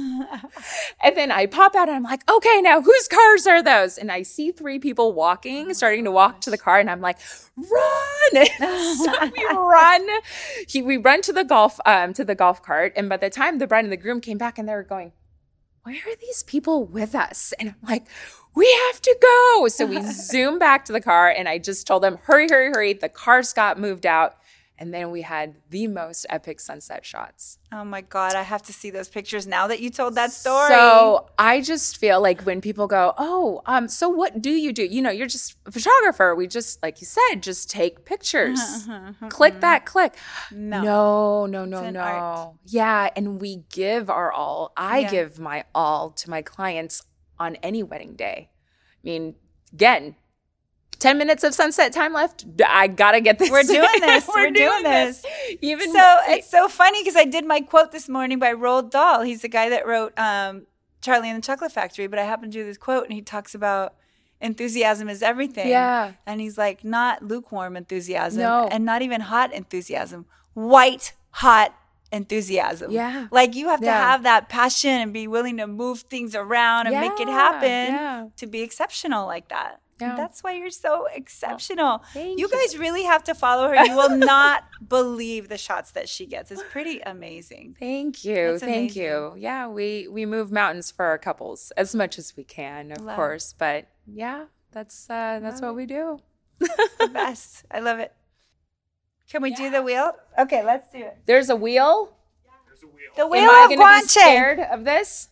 Speaker 1: And then I pop out and I'm like, okay, now whose cars are those? And I see three people walking, starting to walk to the car. And I'm like, run. So we run. He, we run to the golf, um, to the golf cart. And by the time the bride and the groom came back and they were going, why are these people with us? And I'm like, we have to go. So we zoom back to the car and I just told them, hurry, hurry, hurry. The cars got moved out. And then we had the most epic sunset shots.
Speaker 2: Oh my God, I have to see those pictures now that you told that story.
Speaker 1: So I just feel like when people go, oh, um, so what do you do? You know, you're just a photographer. We just, like you said, just take pictures. Click that, click.
Speaker 2: No.
Speaker 1: No, no, no,
Speaker 2: It's an
Speaker 1: no.
Speaker 2: art.
Speaker 1: Yeah, and we give our all. I
Speaker 2: Yeah.
Speaker 1: give my all to my clients on any wedding day. I mean, again, ten minutes of sunset time left. I gotta get this.
Speaker 2: We're doing this. We're, doing, this.
Speaker 1: Even
Speaker 2: So it's so funny because I did my quote this morning by Roald Dahl. He's the guy that wrote um, Charlie and the Chocolate Factory, but I happened to do this quote and he talks about enthusiasm is everything.
Speaker 1: Yeah.
Speaker 2: And he's like, not lukewarm enthusiasm
Speaker 1: No.
Speaker 2: and not even hot enthusiasm, white hot enthusiasm.
Speaker 1: Yeah.
Speaker 2: Like you have to
Speaker 1: Yeah.
Speaker 2: have that passion and be willing to move things around and make it
Speaker 1: Yeah.
Speaker 2: happen
Speaker 1: Yeah.
Speaker 2: to be exceptional like that.
Speaker 1: Yeah.
Speaker 2: And that's why you're so exceptional.
Speaker 1: Thank
Speaker 2: you
Speaker 1: you.
Speaker 2: guys really have to follow her. You will not believe the shots that she gets. It's pretty amazing.
Speaker 1: Thank you.
Speaker 2: That's
Speaker 1: Thank
Speaker 2: amazing.
Speaker 1: you. Yeah, we we move mountains for our couples as much as we can, of
Speaker 2: Love.
Speaker 1: course. But yeah, that's uh that's
Speaker 2: Love
Speaker 1: what we do.
Speaker 2: The best. I love it. Can we do the wheel? Okay, let's do it.
Speaker 1: There's a wheel.
Speaker 2: The
Speaker 1: Am
Speaker 2: wheel
Speaker 1: I
Speaker 2: of
Speaker 1: gonna be
Speaker 2: Guanche.
Speaker 1: scared of this?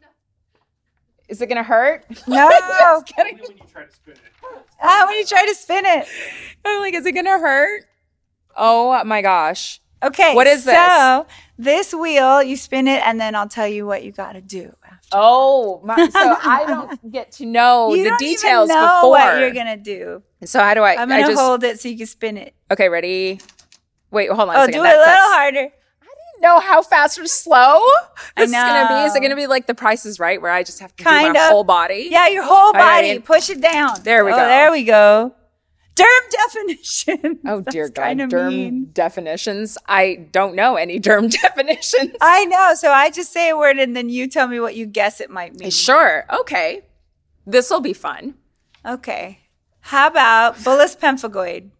Speaker 1: Is it gonna hurt?
Speaker 2: No.
Speaker 1: Just kidding.
Speaker 3: Only when you try to spin it.
Speaker 2: Ah, when you try to spin it.
Speaker 1: I'm like, is it gonna hurt? Oh my gosh.
Speaker 2: Okay.
Speaker 1: What is this?
Speaker 2: So this wheel, you spin it, and then I'll tell you what you got to do after.
Speaker 1: Oh my, so I don't get to know
Speaker 2: you
Speaker 1: the
Speaker 2: don't
Speaker 1: details
Speaker 2: even know
Speaker 1: before.
Speaker 2: what you're gonna do.
Speaker 1: So how do I
Speaker 2: I'm
Speaker 1: I
Speaker 2: gonna
Speaker 1: just
Speaker 2: hold it so you can spin it.
Speaker 1: Okay, ready? Wait, hold on a
Speaker 2: Oh,
Speaker 1: second.
Speaker 2: do it
Speaker 1: That-
Speaker 2: a little
Speaker 1: that's-
Speaker 2: harder.
Speaker 1: know how fast or slow
Speaker 2: I
Speaker 1: this is gonna be. Is it
Speaker 2: know.
Speaker 1: gonna be like The Price is Right, where I just have to
Speaker 2: Kind
Speaker 1: do my
Speaker 2: of.
Speaker 1: whole body?
Speaker 2: Yeah, your whole
Speaker 1: right,
Speaker 2: body.
Speaker 1: ready?
Speaker 2: Push it down.
Speaker 1: There we
Speaker 2: oh,
Speaker 1: go.
Speaker 2: There we go. Derm definition.
Speaker 1: Oh dear
Speaker 2: That's
Speaker 1: God,
Speaker 2: kinda
Speaker 1: derm
Speaker 2: mean.
Speaker 1: definitions. I don't know any derm definitions.
Speaker 2: I know. So I just say a word and then you tell me what you guess it might mean.
Speaker 1: Sure. Okay. This will be fun.
Speaker 2: Okay. How about bullous pemphigoid?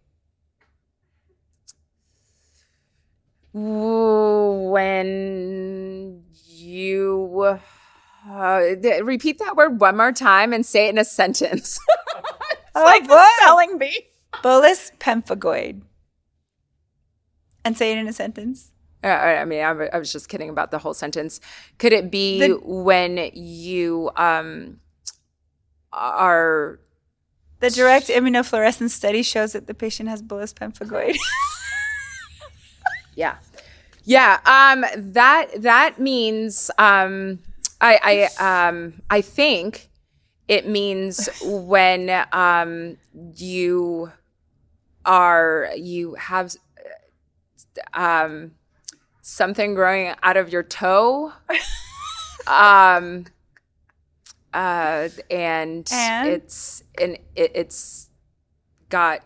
Speaker 1: Ooh, when you uh, th- repeat that word one more time and say it in a sentence. It's
Speaker 2: Oh,
Speaker 1: like the
Speaker 2: boy.
Speaker 1: spelling bee.
Speaker 2: Bullous pemphigoid. And say it in a sentence.
Speaker 1: Uh, I mean, I, I was just kidding about the whole sentence. Could it be
Speaker 2: The-
Speaker 1: when you um are
Speaker 2: The direct immunofluorescence study shows that the patient has bullous pemphigoid.
Speaker 1: yeah, yeah. Um, that that means um, I I um I think it means when um you are you have um something growing out of your toe. um. Uh, and,
Speaker 2: And?
Speaker 1: it's and it, it's got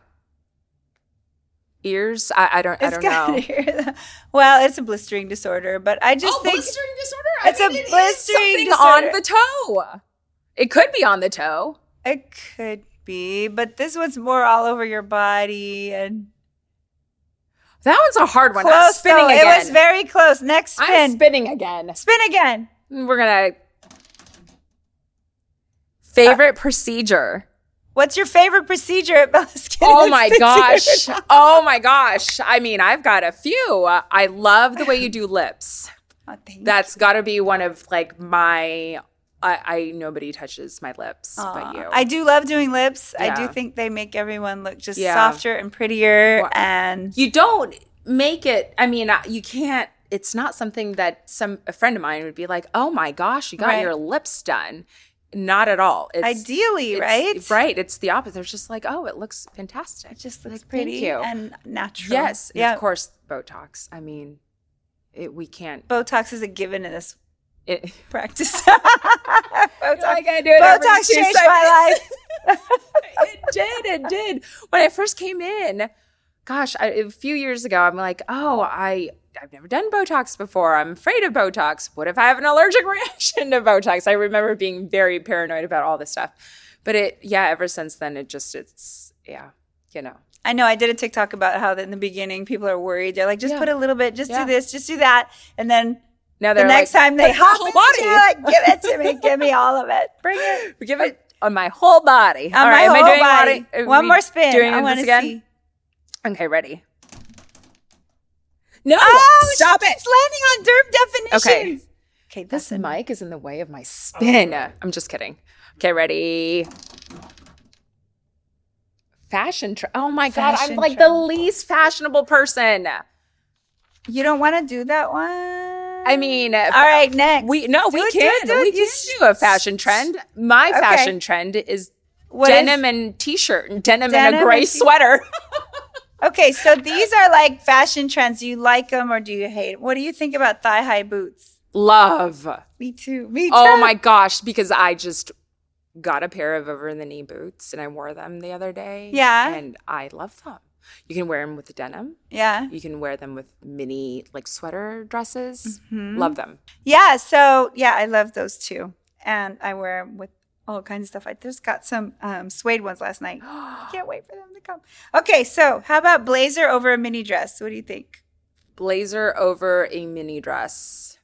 Speaker 1: ears. I, I don't. I
Speaker 2: It's
Speaker 1: don't
Speaker 2: got
Speaker 1: know.
Speaker 2: ear- Well, it's a blistering disorder, but I just
Speaker 1: Oh,
Speaker 2: think
Speaker 1: blistering disorder.
Speaker 2: It's a
Speaker 1: it is
Speaker 2: blistering
Speaker 1: something
Speaker 2: disorder.
Speaker 1: on the toe. It could be on the toe.
Speaker 2: it could be, but this one's more all over your body and
Speaker 1: That one's a hard one. I'm
Speaker 2: close.
Speaker 1: spinning
Speaker 2: though.
Speaker 1: again.
Speaker 2: It was very close. Next
Speaker 1: I'm
Speaker 2: spin.
Speaker 1: spinning again.
Speaker 2: Spin again.
Speaker 1: We're gonna favorite procedure.
Speaker 2: What's your favorite procedure at Bella Skin
Speaker 1: Oh my
Speaker 2: Institute?
Speaker 1: gosh. Oh my gosh. I mean, I've got a few. Uh, I love the way you do lips.
Speaker 2: Oh, thank
Speaker 1: That's got to be one of like my. I, I nobody touches my lips
Speaker 2: Aw.
Speaker 1: but you.
Speaker 2: I do love doing lips. I do
Speaker 1: Yeah.
Speaker 2: think they make everyone look just
Speaker 1: Yeah.
Speaker 2: softer and prettier.
Speaker 1: Well,
Speaker 2: And
Speaker 1: you don't make it. I mean, uh, you can't. It's not something that some a friend of mine would be like, "Oh my gosh, you got
Speaker 2: Right.
Speaker 1: your lips done." Not at all. It's,
Speaker 2: ideally,
Speaker 1: it's-
Speaker 2: right?
Speaker 1: Right. It's the opposite. They're just like, "Oh, it looks fantastic."
Speaker 2: It just looks
Speaker 1: Like,
Speaker 2: pretty
Speaker 1: Thank you.
Speaker 2: and natural.
Speaker 1: Yes. And
Speaker 2: Yeah.
Speaker 1: of course, Botox. I mean, it, we can't.
Speaker 2: Botox is a given in this
Speaker 1: It,
Speaker 2: Practice.
Speaker 1: Botox, I do it
Speaker 2: Botox changed my life.
Speaker 1: It did. It did. When I first came in, gosh, I, a few years ago, I'm like, oh, I, I've never done Botox before. I'm afraid of Botox. What if I have an allergic reaction to Botox? I remember being very paranoid about all this stuff. But it, yeah, ever since then, it just, it's, yeah, you know.
Speaker 2: I know. I did a TikTok about how in the beginning people are worried. They're like, just
Speaker 1: yeah.
Speaker 2: put a little bit, just
Speaker 1: yeah.
Speaker 2: do this, just do that. And then
Speaker 1: now
Speaker 2: the next
Speaker 1: like,
Speaker 2: time they hop
Speaker 1: whole
Speaker 2: in,
Speaker 1: body.
Speaker 2: they're like, give it to me. Give me all of it. Bring it.
Speaker 1: Give it on my whole body.
Speaker 2: On
Speaker 1: all
Speaker 2: my
Speaker 1: right,
Speaker 2: whole
Speaker 1: am I doing
Speaker 2: body.
Speaker 1: body?
Speaker 2: One more spin.
Speaker 1: Doing
Speaker 2: I
Speaker 1: this
Speaker 2: want to
Speaker 1: again?
Speaker 2: see.
Speaker 1: Okay, ready. No,
Speaker 2: oh,
Speaker 1: stop it.
Speaker 2: It's landing on derp definitions.
Speaker 1: Okay.
Speaker 2: Okay,
Speaker 1: This
Speaker 2: a-
Speaker 1: mic is in the way of my spin. I'm just kidding. Okay, ready. Fashion trend. Oh my God,
Speaker 2: Fashion
Speaker 1: I'm like
Speaker 2: trend.
Speaker 1: the least fashionable person.
Speaker 2: You don't want to do that one?
Speaker 1: I mean,
Speaker 2: all right, next.
Speaker 1: We no,
Speaker 2: do
Speaker 1: we
Speaker 2: it,
Speaker 1: can.
Speaker 2: Do it, do it.
Speaker 1: We can do a fashion trend. My
Speaker 2: Okay.
Speaker 1: fashion trend is
Speaker 2: What
Speaker 1: denim
Speaker 2: is-
Speaker 1: and t-shirt, and denim,
Speaker 2: Denim
Speaker 1: and a gray
Speaker 2: and t-
Speaker 1: sweater.
Speaker 2: Okay, so these are like fashion trends. Do you like them or do you hate them? What do you think about thigh-high boots?
Speaker 1: Love.
Speaker 2: Me too. Me too.
Speaker 1: Oh my gosh, because I just got a pair of over-the-knee boots and I wore them the other day.
Speaker 2: Yeah.
Speaker 1: And I love them. You can wear them with the denim.
Speaker 2: Yeah.
Speaker 1: You can wear them with mini like sweater dresses.
Speaker 2: Mhm.
Speaker 1: Love them.
Speaker 2: Yeah, so yeah, I love those too. And I wear them with all kinds of stuff. I just got some um, suede ones last night. Can't wait for them to come. Okay, so how about blazer over a mini dress? What do you think?
Speaker 1: Blazer over a mini dress.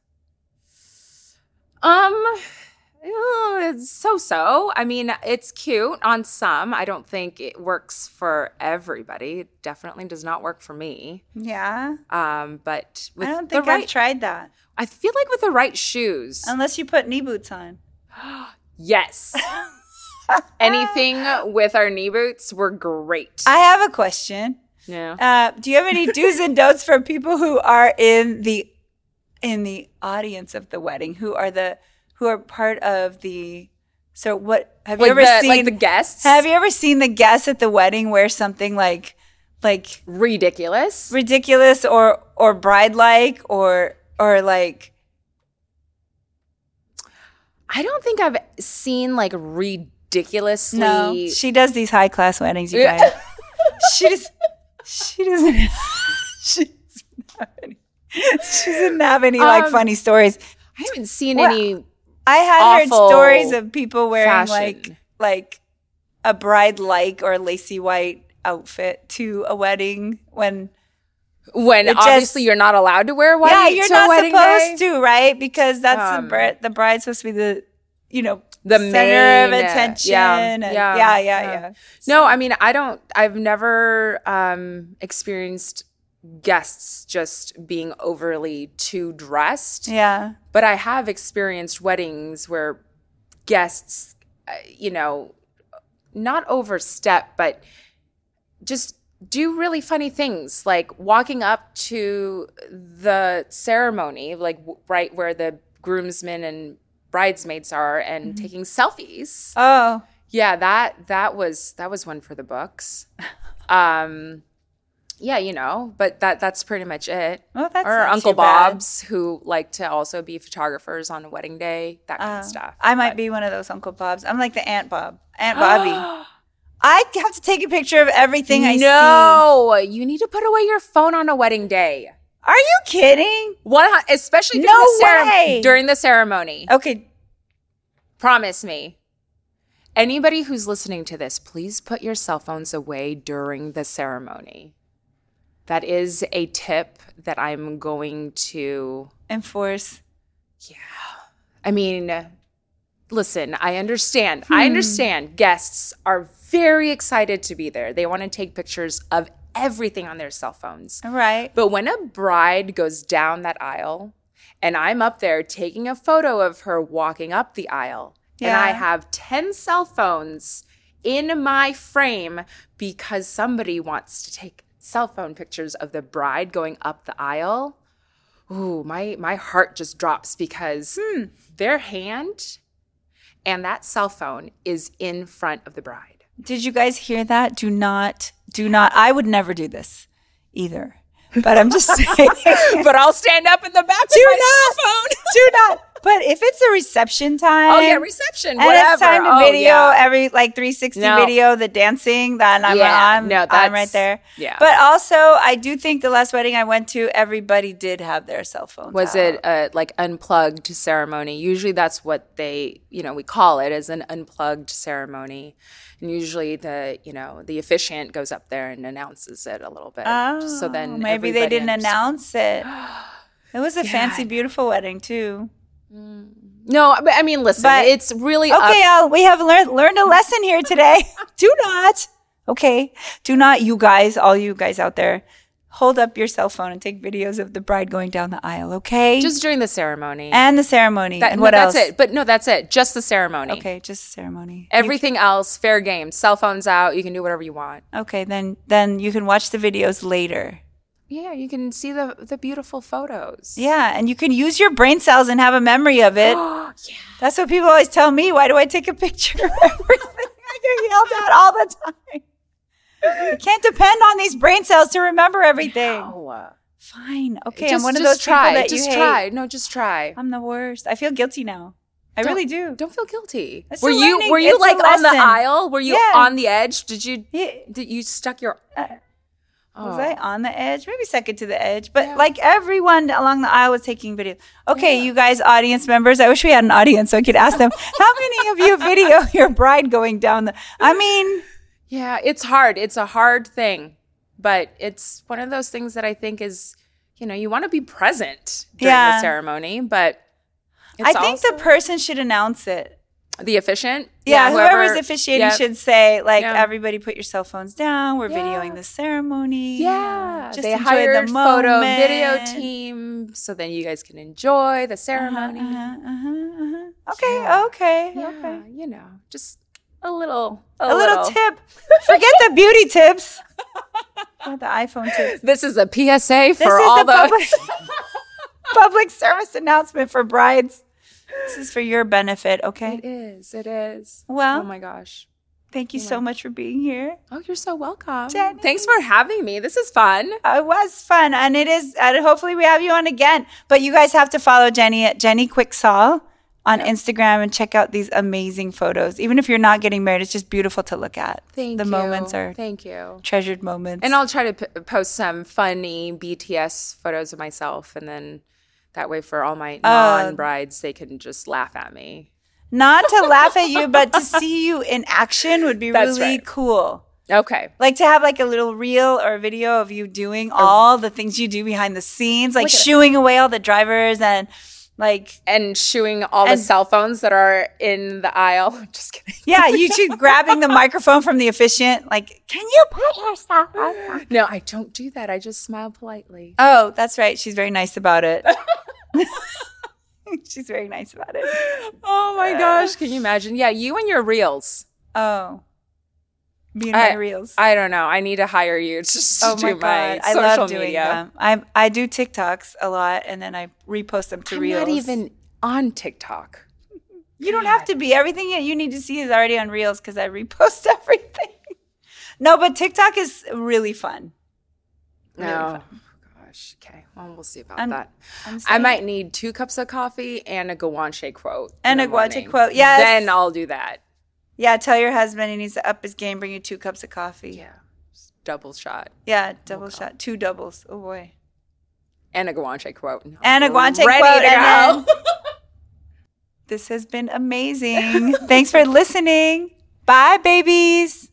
Speaker 1: Um, oh, it's so-so. I mean, it's cute on some. I don't think it works for everybody. It definitely does not work for me.
Speaker 2: Yeah.
Speaker 1: Um, but with
Speaker 2: I don't
Speaker 1: the
Speaker 2: think
Speaker 1: right,
Speaker 2: I've tried that.
Speaker 1: I feel like with the right shoes.
Speaker 2: Unless you put knee boots on.
Speaker 1: Yes. Anything with our knee boots were great.
Speaker 2: I have a question.
Speaker 1: Yeah.
Speaker 2: Uh, do you have any do's and don'ts for people who are in the in the audience of the wedding, who are the who are part of the? So what have you
Speaker 1: Like
Speaker 2: ever
Speaker 1: the,
Speaker 2: seen?
Speaker 1: like the guests?
Speaker 2: Have you ever seen the guests at the wedding wear something like like
Speaker 1: Ridiculous.
Speaker 2: ridiculous or or bride like or or like?
Speaker 1: I don't think I've seen like ridiculously.
Speaker 2: No, she does these high class weddings, you
Speaker 1: Yeah.
Speaker 2: guys. she just she doesn't she doesn't have any she doesn't have any like
Speaker 1: Um,
Speaker 2: funny stories.
Speaker 1: I haven't seen
Speaker 2: Well,
Speaker 1: any.
Speaker 2: I had heard
Speaker 1: awful
Speaker 2: stories of people wearing
Speaker 1: fashion.
Speaker 2: like like a bride like or lacy white outfit to a wedding when
Speaker 1: When
Speaker 2: it
Speaker 1: obviously
Speaker 2: just-
Speaker 1: you're not allowed to wear white.
Speaker 2: yeah you're
Speaker 1: to a
Speaker 2: not
Speaker 1: wedding
Speaker 2: supposed
Speaker 1: day.
Speaker 2: to, right? Because that's
Speaker 1: Um,
Speaker 2: the bride the bride's supposed to be the you know
Speaker 1: The
Speaker 2: center of
Speaker 1: main, uh,
Speaker 2: attention.
Speaker 1: yeah,
Speaker 2: and
Speaker 1: yeah,
Speaker 2: yeah, yeah, yeah.
Speaker 1: yeah. No, I mean I don't. I've never um, experienced guests just being overly too dressed.
Speaker 2: Yeah.
Speaker 1: But I have experienced weddings where guests, uh, you know, not overstep, but just do really funny things, like walking up to the ceremony, like w- right where the groomsmen and bridesmaids are, and
Speaker 2: Mm-hmm.
Speaker 1: taking selfies.
Speaker 2: Oh.
Speaker 1: Yeah, that that was that was one for the books. Um, yeah, you know, but that that's pretty much it.
Speaker 2: Well, that's
Speaker 1: or
Speaker 2: not
Speaker 1: Uncle
Speaker 2: too bad.
Speaker 1: Bob's, who like to also be photographers on a wedding day, that kind
Speaker 2: Uh,
Speaker 1: of stuff.
Speaker 2: I might
Speaker 1: But-
Speaker 2: be one of those Uncle Bobs. I'm like the Aunt Bob, Aunt Bobby. I have to take a picture of everything I see.
Speaker 1: No, you need to put away your phone on a wedding day.
Speaker 2: Are you kidding?
Speaker 1: One, especially during,
Speaker 2: No
Speaker 1: the cere-
Speaker 2: way.
Speaker 1: during the ceremony.
Speaker 2: Okay.
Speaker 1: Promise me. Anybody who's listening to this, please put your cell phones away during the ceremony. That is a tip that I'm going to
Speaker 2: Enforce.
Speaker 1: I mean, listen, I understand.
Speaker 2: Hmm.
Speaker 1: I understand guests are very excited to be there. They want to take pictures of everything on their cell phones.
Speaker 2: All right.
Speaker 1: But when a bride goes down that aisle and I'm up there taking a photo of her walking up the aisle, and I
Speaker 2: Yeah.
Speaker 1: have ten cell phones in my frame because somebody wants to take cell phone pictures of the bride going up the aisle, ooh, my, my heart just drops because
Speaker 2: Hmm.
Speaker 1: their hand and that cell phone is in front of the bride.
Speaker 2: Did you guys hear that? Do not, do not. I would never do this either. But I'm just saying.
Speaker 1: But I'll stand up in the back
Speaker 2: Do
Speaker 1: with my
Speaker 2: not.
Speaker 1: cell phone.
Speaker 2: Do not But if it's a reception time.
Speaker 1: Oh, yeah, reception,
Speaker 2: and
Speaker 1: whatever.
Speaker 2: it's time to
Speaker 1: oh,
Speaker 2: video
Speaker 1: yeah.
Speaker 2: every like three sixty
Speaker 1: No.
Speaker 2: video, the dancing, then I'm,
Speaker 1: Yeah,
Speaker 2: I'm,
Speaker 1: no,
Speaker 2: I'm
Speaker 1: that's-
Speaker 2: right there.
Speaker 1: yeah.
Speaker 2: But also, I do think the last wedding I went to, everybody did have their cell phones
Speaker 1: Was
Speaker 2: out.
Speaker 1: it a like unplugged ceremony? Usually that's what they, you know, we call it as an unplugged ceremony. And usually the, you know, the officiant goes up there and announces it a little bit.
Speaker 2: Oh,
Speaker 1: so then
Speaker 2: maybe they
Speaker 1: everybody
Speaker 2: didn't
Speaker 1: understands.
Speaker 2: announce it. It was a fancy, beautiful wedding too.
Speaker 1: No, but I mean, listen,
Speaker 2: But-
Speaker 1: it's really
Speaker 2: Okay,
Speaker 1: up-
Speaker 2: Al, we have learned learned a lesson here today. Do not, okay, do not, you guys, all you guys out there, hold up your cell phone and take videos of the bride going down the aisle, okay?
Speaker 1: just during the ceremony.
Speaker 2: and the ceremony.
Speaker 1: That-
Speaker 2: and
Speaker 1: no,
Speaker 2: what
Speaker 1: that's
Speaker 2: else?
Speaker 1: it. But no, that's it. Just the ceremony.
Speaker 2: Okay, just the ceremony.
Speaker 1: Everything else, fair game. Cell phones out. You can do whatever you want.
Speaker 2: You- okay, then then you can watch the videos later.
Speaker 1: Yeah, you can see the the beautiful photos.
Speaker 2: Yeah, and you can use your brain cells and have a memory of it.
Speaker 1: yeah.
Speaker 2: That's what people always tell me. Why do I take a picture of everything? I get yelled at all the time. You can't depend on these brain cells to remember everything.
Speaker 1: No.
Speaker 2: Fine. Okay,
Speaker 1: Just,
Speaker 2: I'm one of
Speaker 1: just
Speaker 2: those
Speaker 1: try.
Speaker 2: people that
Speaker 1: just
Speaker 2: you hate.
Speaker 1: try. No, just try.
Speaker 2: I'm the worst. I feel guilty now. I
Speaker 1: Don't-
Speaker 2: really do.
Speaker 1: Don't feel guilty.
Speaker 2: It's
Speaker 1: were
Speaker 2: a
Speaker 1: you
Speaker 2: learning-
Speaker 1: were you
Speaker 2: it's a
Speaker 1: like on the
Speaker 2: lesson.
Speaker 1: aisle? Were you
Speaker 2: Yeah.
Speaker 1: on the edge? Did you
Speaker 2: Yeah.
Speaker 1: did you stuck your
Speaker 2: Was
Speaker 1: Oh.
Speaker 2: I on the edge? Maybe second to the edge. But
Speaker 1: Yeah.
Speaker 2: like everyone along the aisle was taking video. Okay,
Speaker 1: Yeah.
Speaker 2: you guys, audience members, I wish we had an audience so I could ask them, how many of you video your bride going down the... I mean,
Speaker 1: Yeah, it's hard. It's a hard thing. But it's one of those things that I think is, you know, you want to be present during
Speaker 2: Yeah.
Speaker 1: the ceremony, but it's
Speaker 2: I think
Speaker 1: also
Speaker 2: the person should announce it.
Speaker 1: the officiant.
Speaker 2: Yeah, whoever's
Speaker 1: whoever-
Speaker 2: officiating
Speaker 1: Yep.
Speaker 2: should say, like,
Speaker 1: Yeah.
Speaker 2: everybody put your cell phones down. We're
Speaker 1: Yeah.
Speaker 2: videoing the ceremony.
Speaker 1: Yeah,
Speaker 2: Just
Speaker 1: they
Speaker 2: enjoy
Speaker 1: hired
Speaker 2: the
Speaker 1: photo
Speaker 2: moment.
Speaker 1: video team so then you guys can enjoy the ceremony.
Speaker 2: Uh-huh, uh-huh, uh-huh. Okay,
Speaker 1: Yeah.
Speaker 2: okay,
Speaker 1: Yeah,
Speaker 2: okay.
Speaker 1: you know, just a little,
Speaker 2: A, little tip. Forget the beauty tips. Not the iPhone tips.
Speaker 1: This is a P S A for
Speaker 2: This is
Speaker 1: all
Speaker 2: the
Speaker 1: the.
Speaker 2: public, public service announcement for brides. This is for your benefit, okay?
Speaker 1: It is. It is.
Speaker 2: Well-
Speaker 1: oh my gosh.
Speaker 2: Thank you so much for being here.
Speaker 1: Oh, you're so welcome.
Speaker 2: Jenny.
Speaker 1: Thanks for having me. This is fun.
Speaker 2: It was fun, and it is. And hopefully, we have you on again. But you guys have to follow Jenny at Jenny Quicksall on Instagram and check out these amazing photos. Even if you're not getting married, it's just beautiful to look at.
Speaker 1: Thank
Speaker 2: the
Speaker 1: you.
Speaker 2: moments are
Speaker 1: Thank you.
Speaker 2: treasured moments.
Speaker 1: And I'll try to p- post some funny B T S photos of myself, and then that way for all my
Speaker 2: Uh,
Speaker 1: non-brides, they can just laugh at me.
Speaker 2: not to laugh at you, but to see you in action would be
Speaker 1: That's
Speaker 2: really
Speaker 1: right.
Speaker 2: cool.
Speaker 1: Okay.
Speaker 2: Like to have like a little reel or a video of you doing all the things you do behind the scenes, like
Speaker 1: Look at it.
Speaker 2: shooing away all the drivers and like,
Speaker 1: And shooing all
Speaker 2: And-
Speaker 1: the cell phones that are in the aisle. Just kidding.
Speaker 2: yeah, you two grabbing the microphone from the officiant. Like, can you put yourself on?
Speaker 1: No, I don't do that. I just smile politely.
Speaker 2: Oh, that's right. She's very nice about it. She's very nice about it.
Speaker 1: Oh my gosh. Can you imagine? Yeah, you and your reels.
Speaker 2: Oh, being
Speaker 1: I-
Speaker 2: my reels.
Speaker 1: I don't know. I need to hire you just to
Speaker 2: Oh my
Speaker 1: do my
Speaker 2: god, I
Speaker 1: social
Speaker 2: love doing
Speaker 1: media.
Speaker 2: them. I I do TikToks a lot, and then I repost them to
Speaker 1: I'm
Speaker 2: reels.
Speaker 1: not even on TikTok.
Speaker 2: You don't have to be. Everything that you need to see is already on reels because I repost everything. No, but TikTok is really fun. Really
Speaker 1: No.
Speaker 2: fun.
Speaker 1: Oh, gosh. Okay. Well, we'll see about
Speaker 2: I'm-
Speaker 1: that.
Speaker 2: I'm
Speaker 1: I
Speaker 2: saying-
Speaker 1: might need two cups of coffee and a Guanche quote. in
Speaker 2: And
Speaker 1: the
Speaker 2: a Guanche
Speaker 1: morning.
Speaker 2: quote, yes.
Speaker 1: Then I'll do that.
Speaker 2: Yeah, tell your husband he needs to up his game. Bring you two cups of coffee.
Speaker 1: Yeah. Just double shot.
Speaker 2: Yeah, double shot, two doubles. Oh boy.
Speaker 1: And a Guanche quote.
Speaker 2: And a Guanche
Speaker 1: Ready
Speaker 2: quote,
Speaker 1: to
Speaker 2: and
Speaker 1: go.
Speaker 2: then- This has been amazing. Thanks for listening. Bye, babies.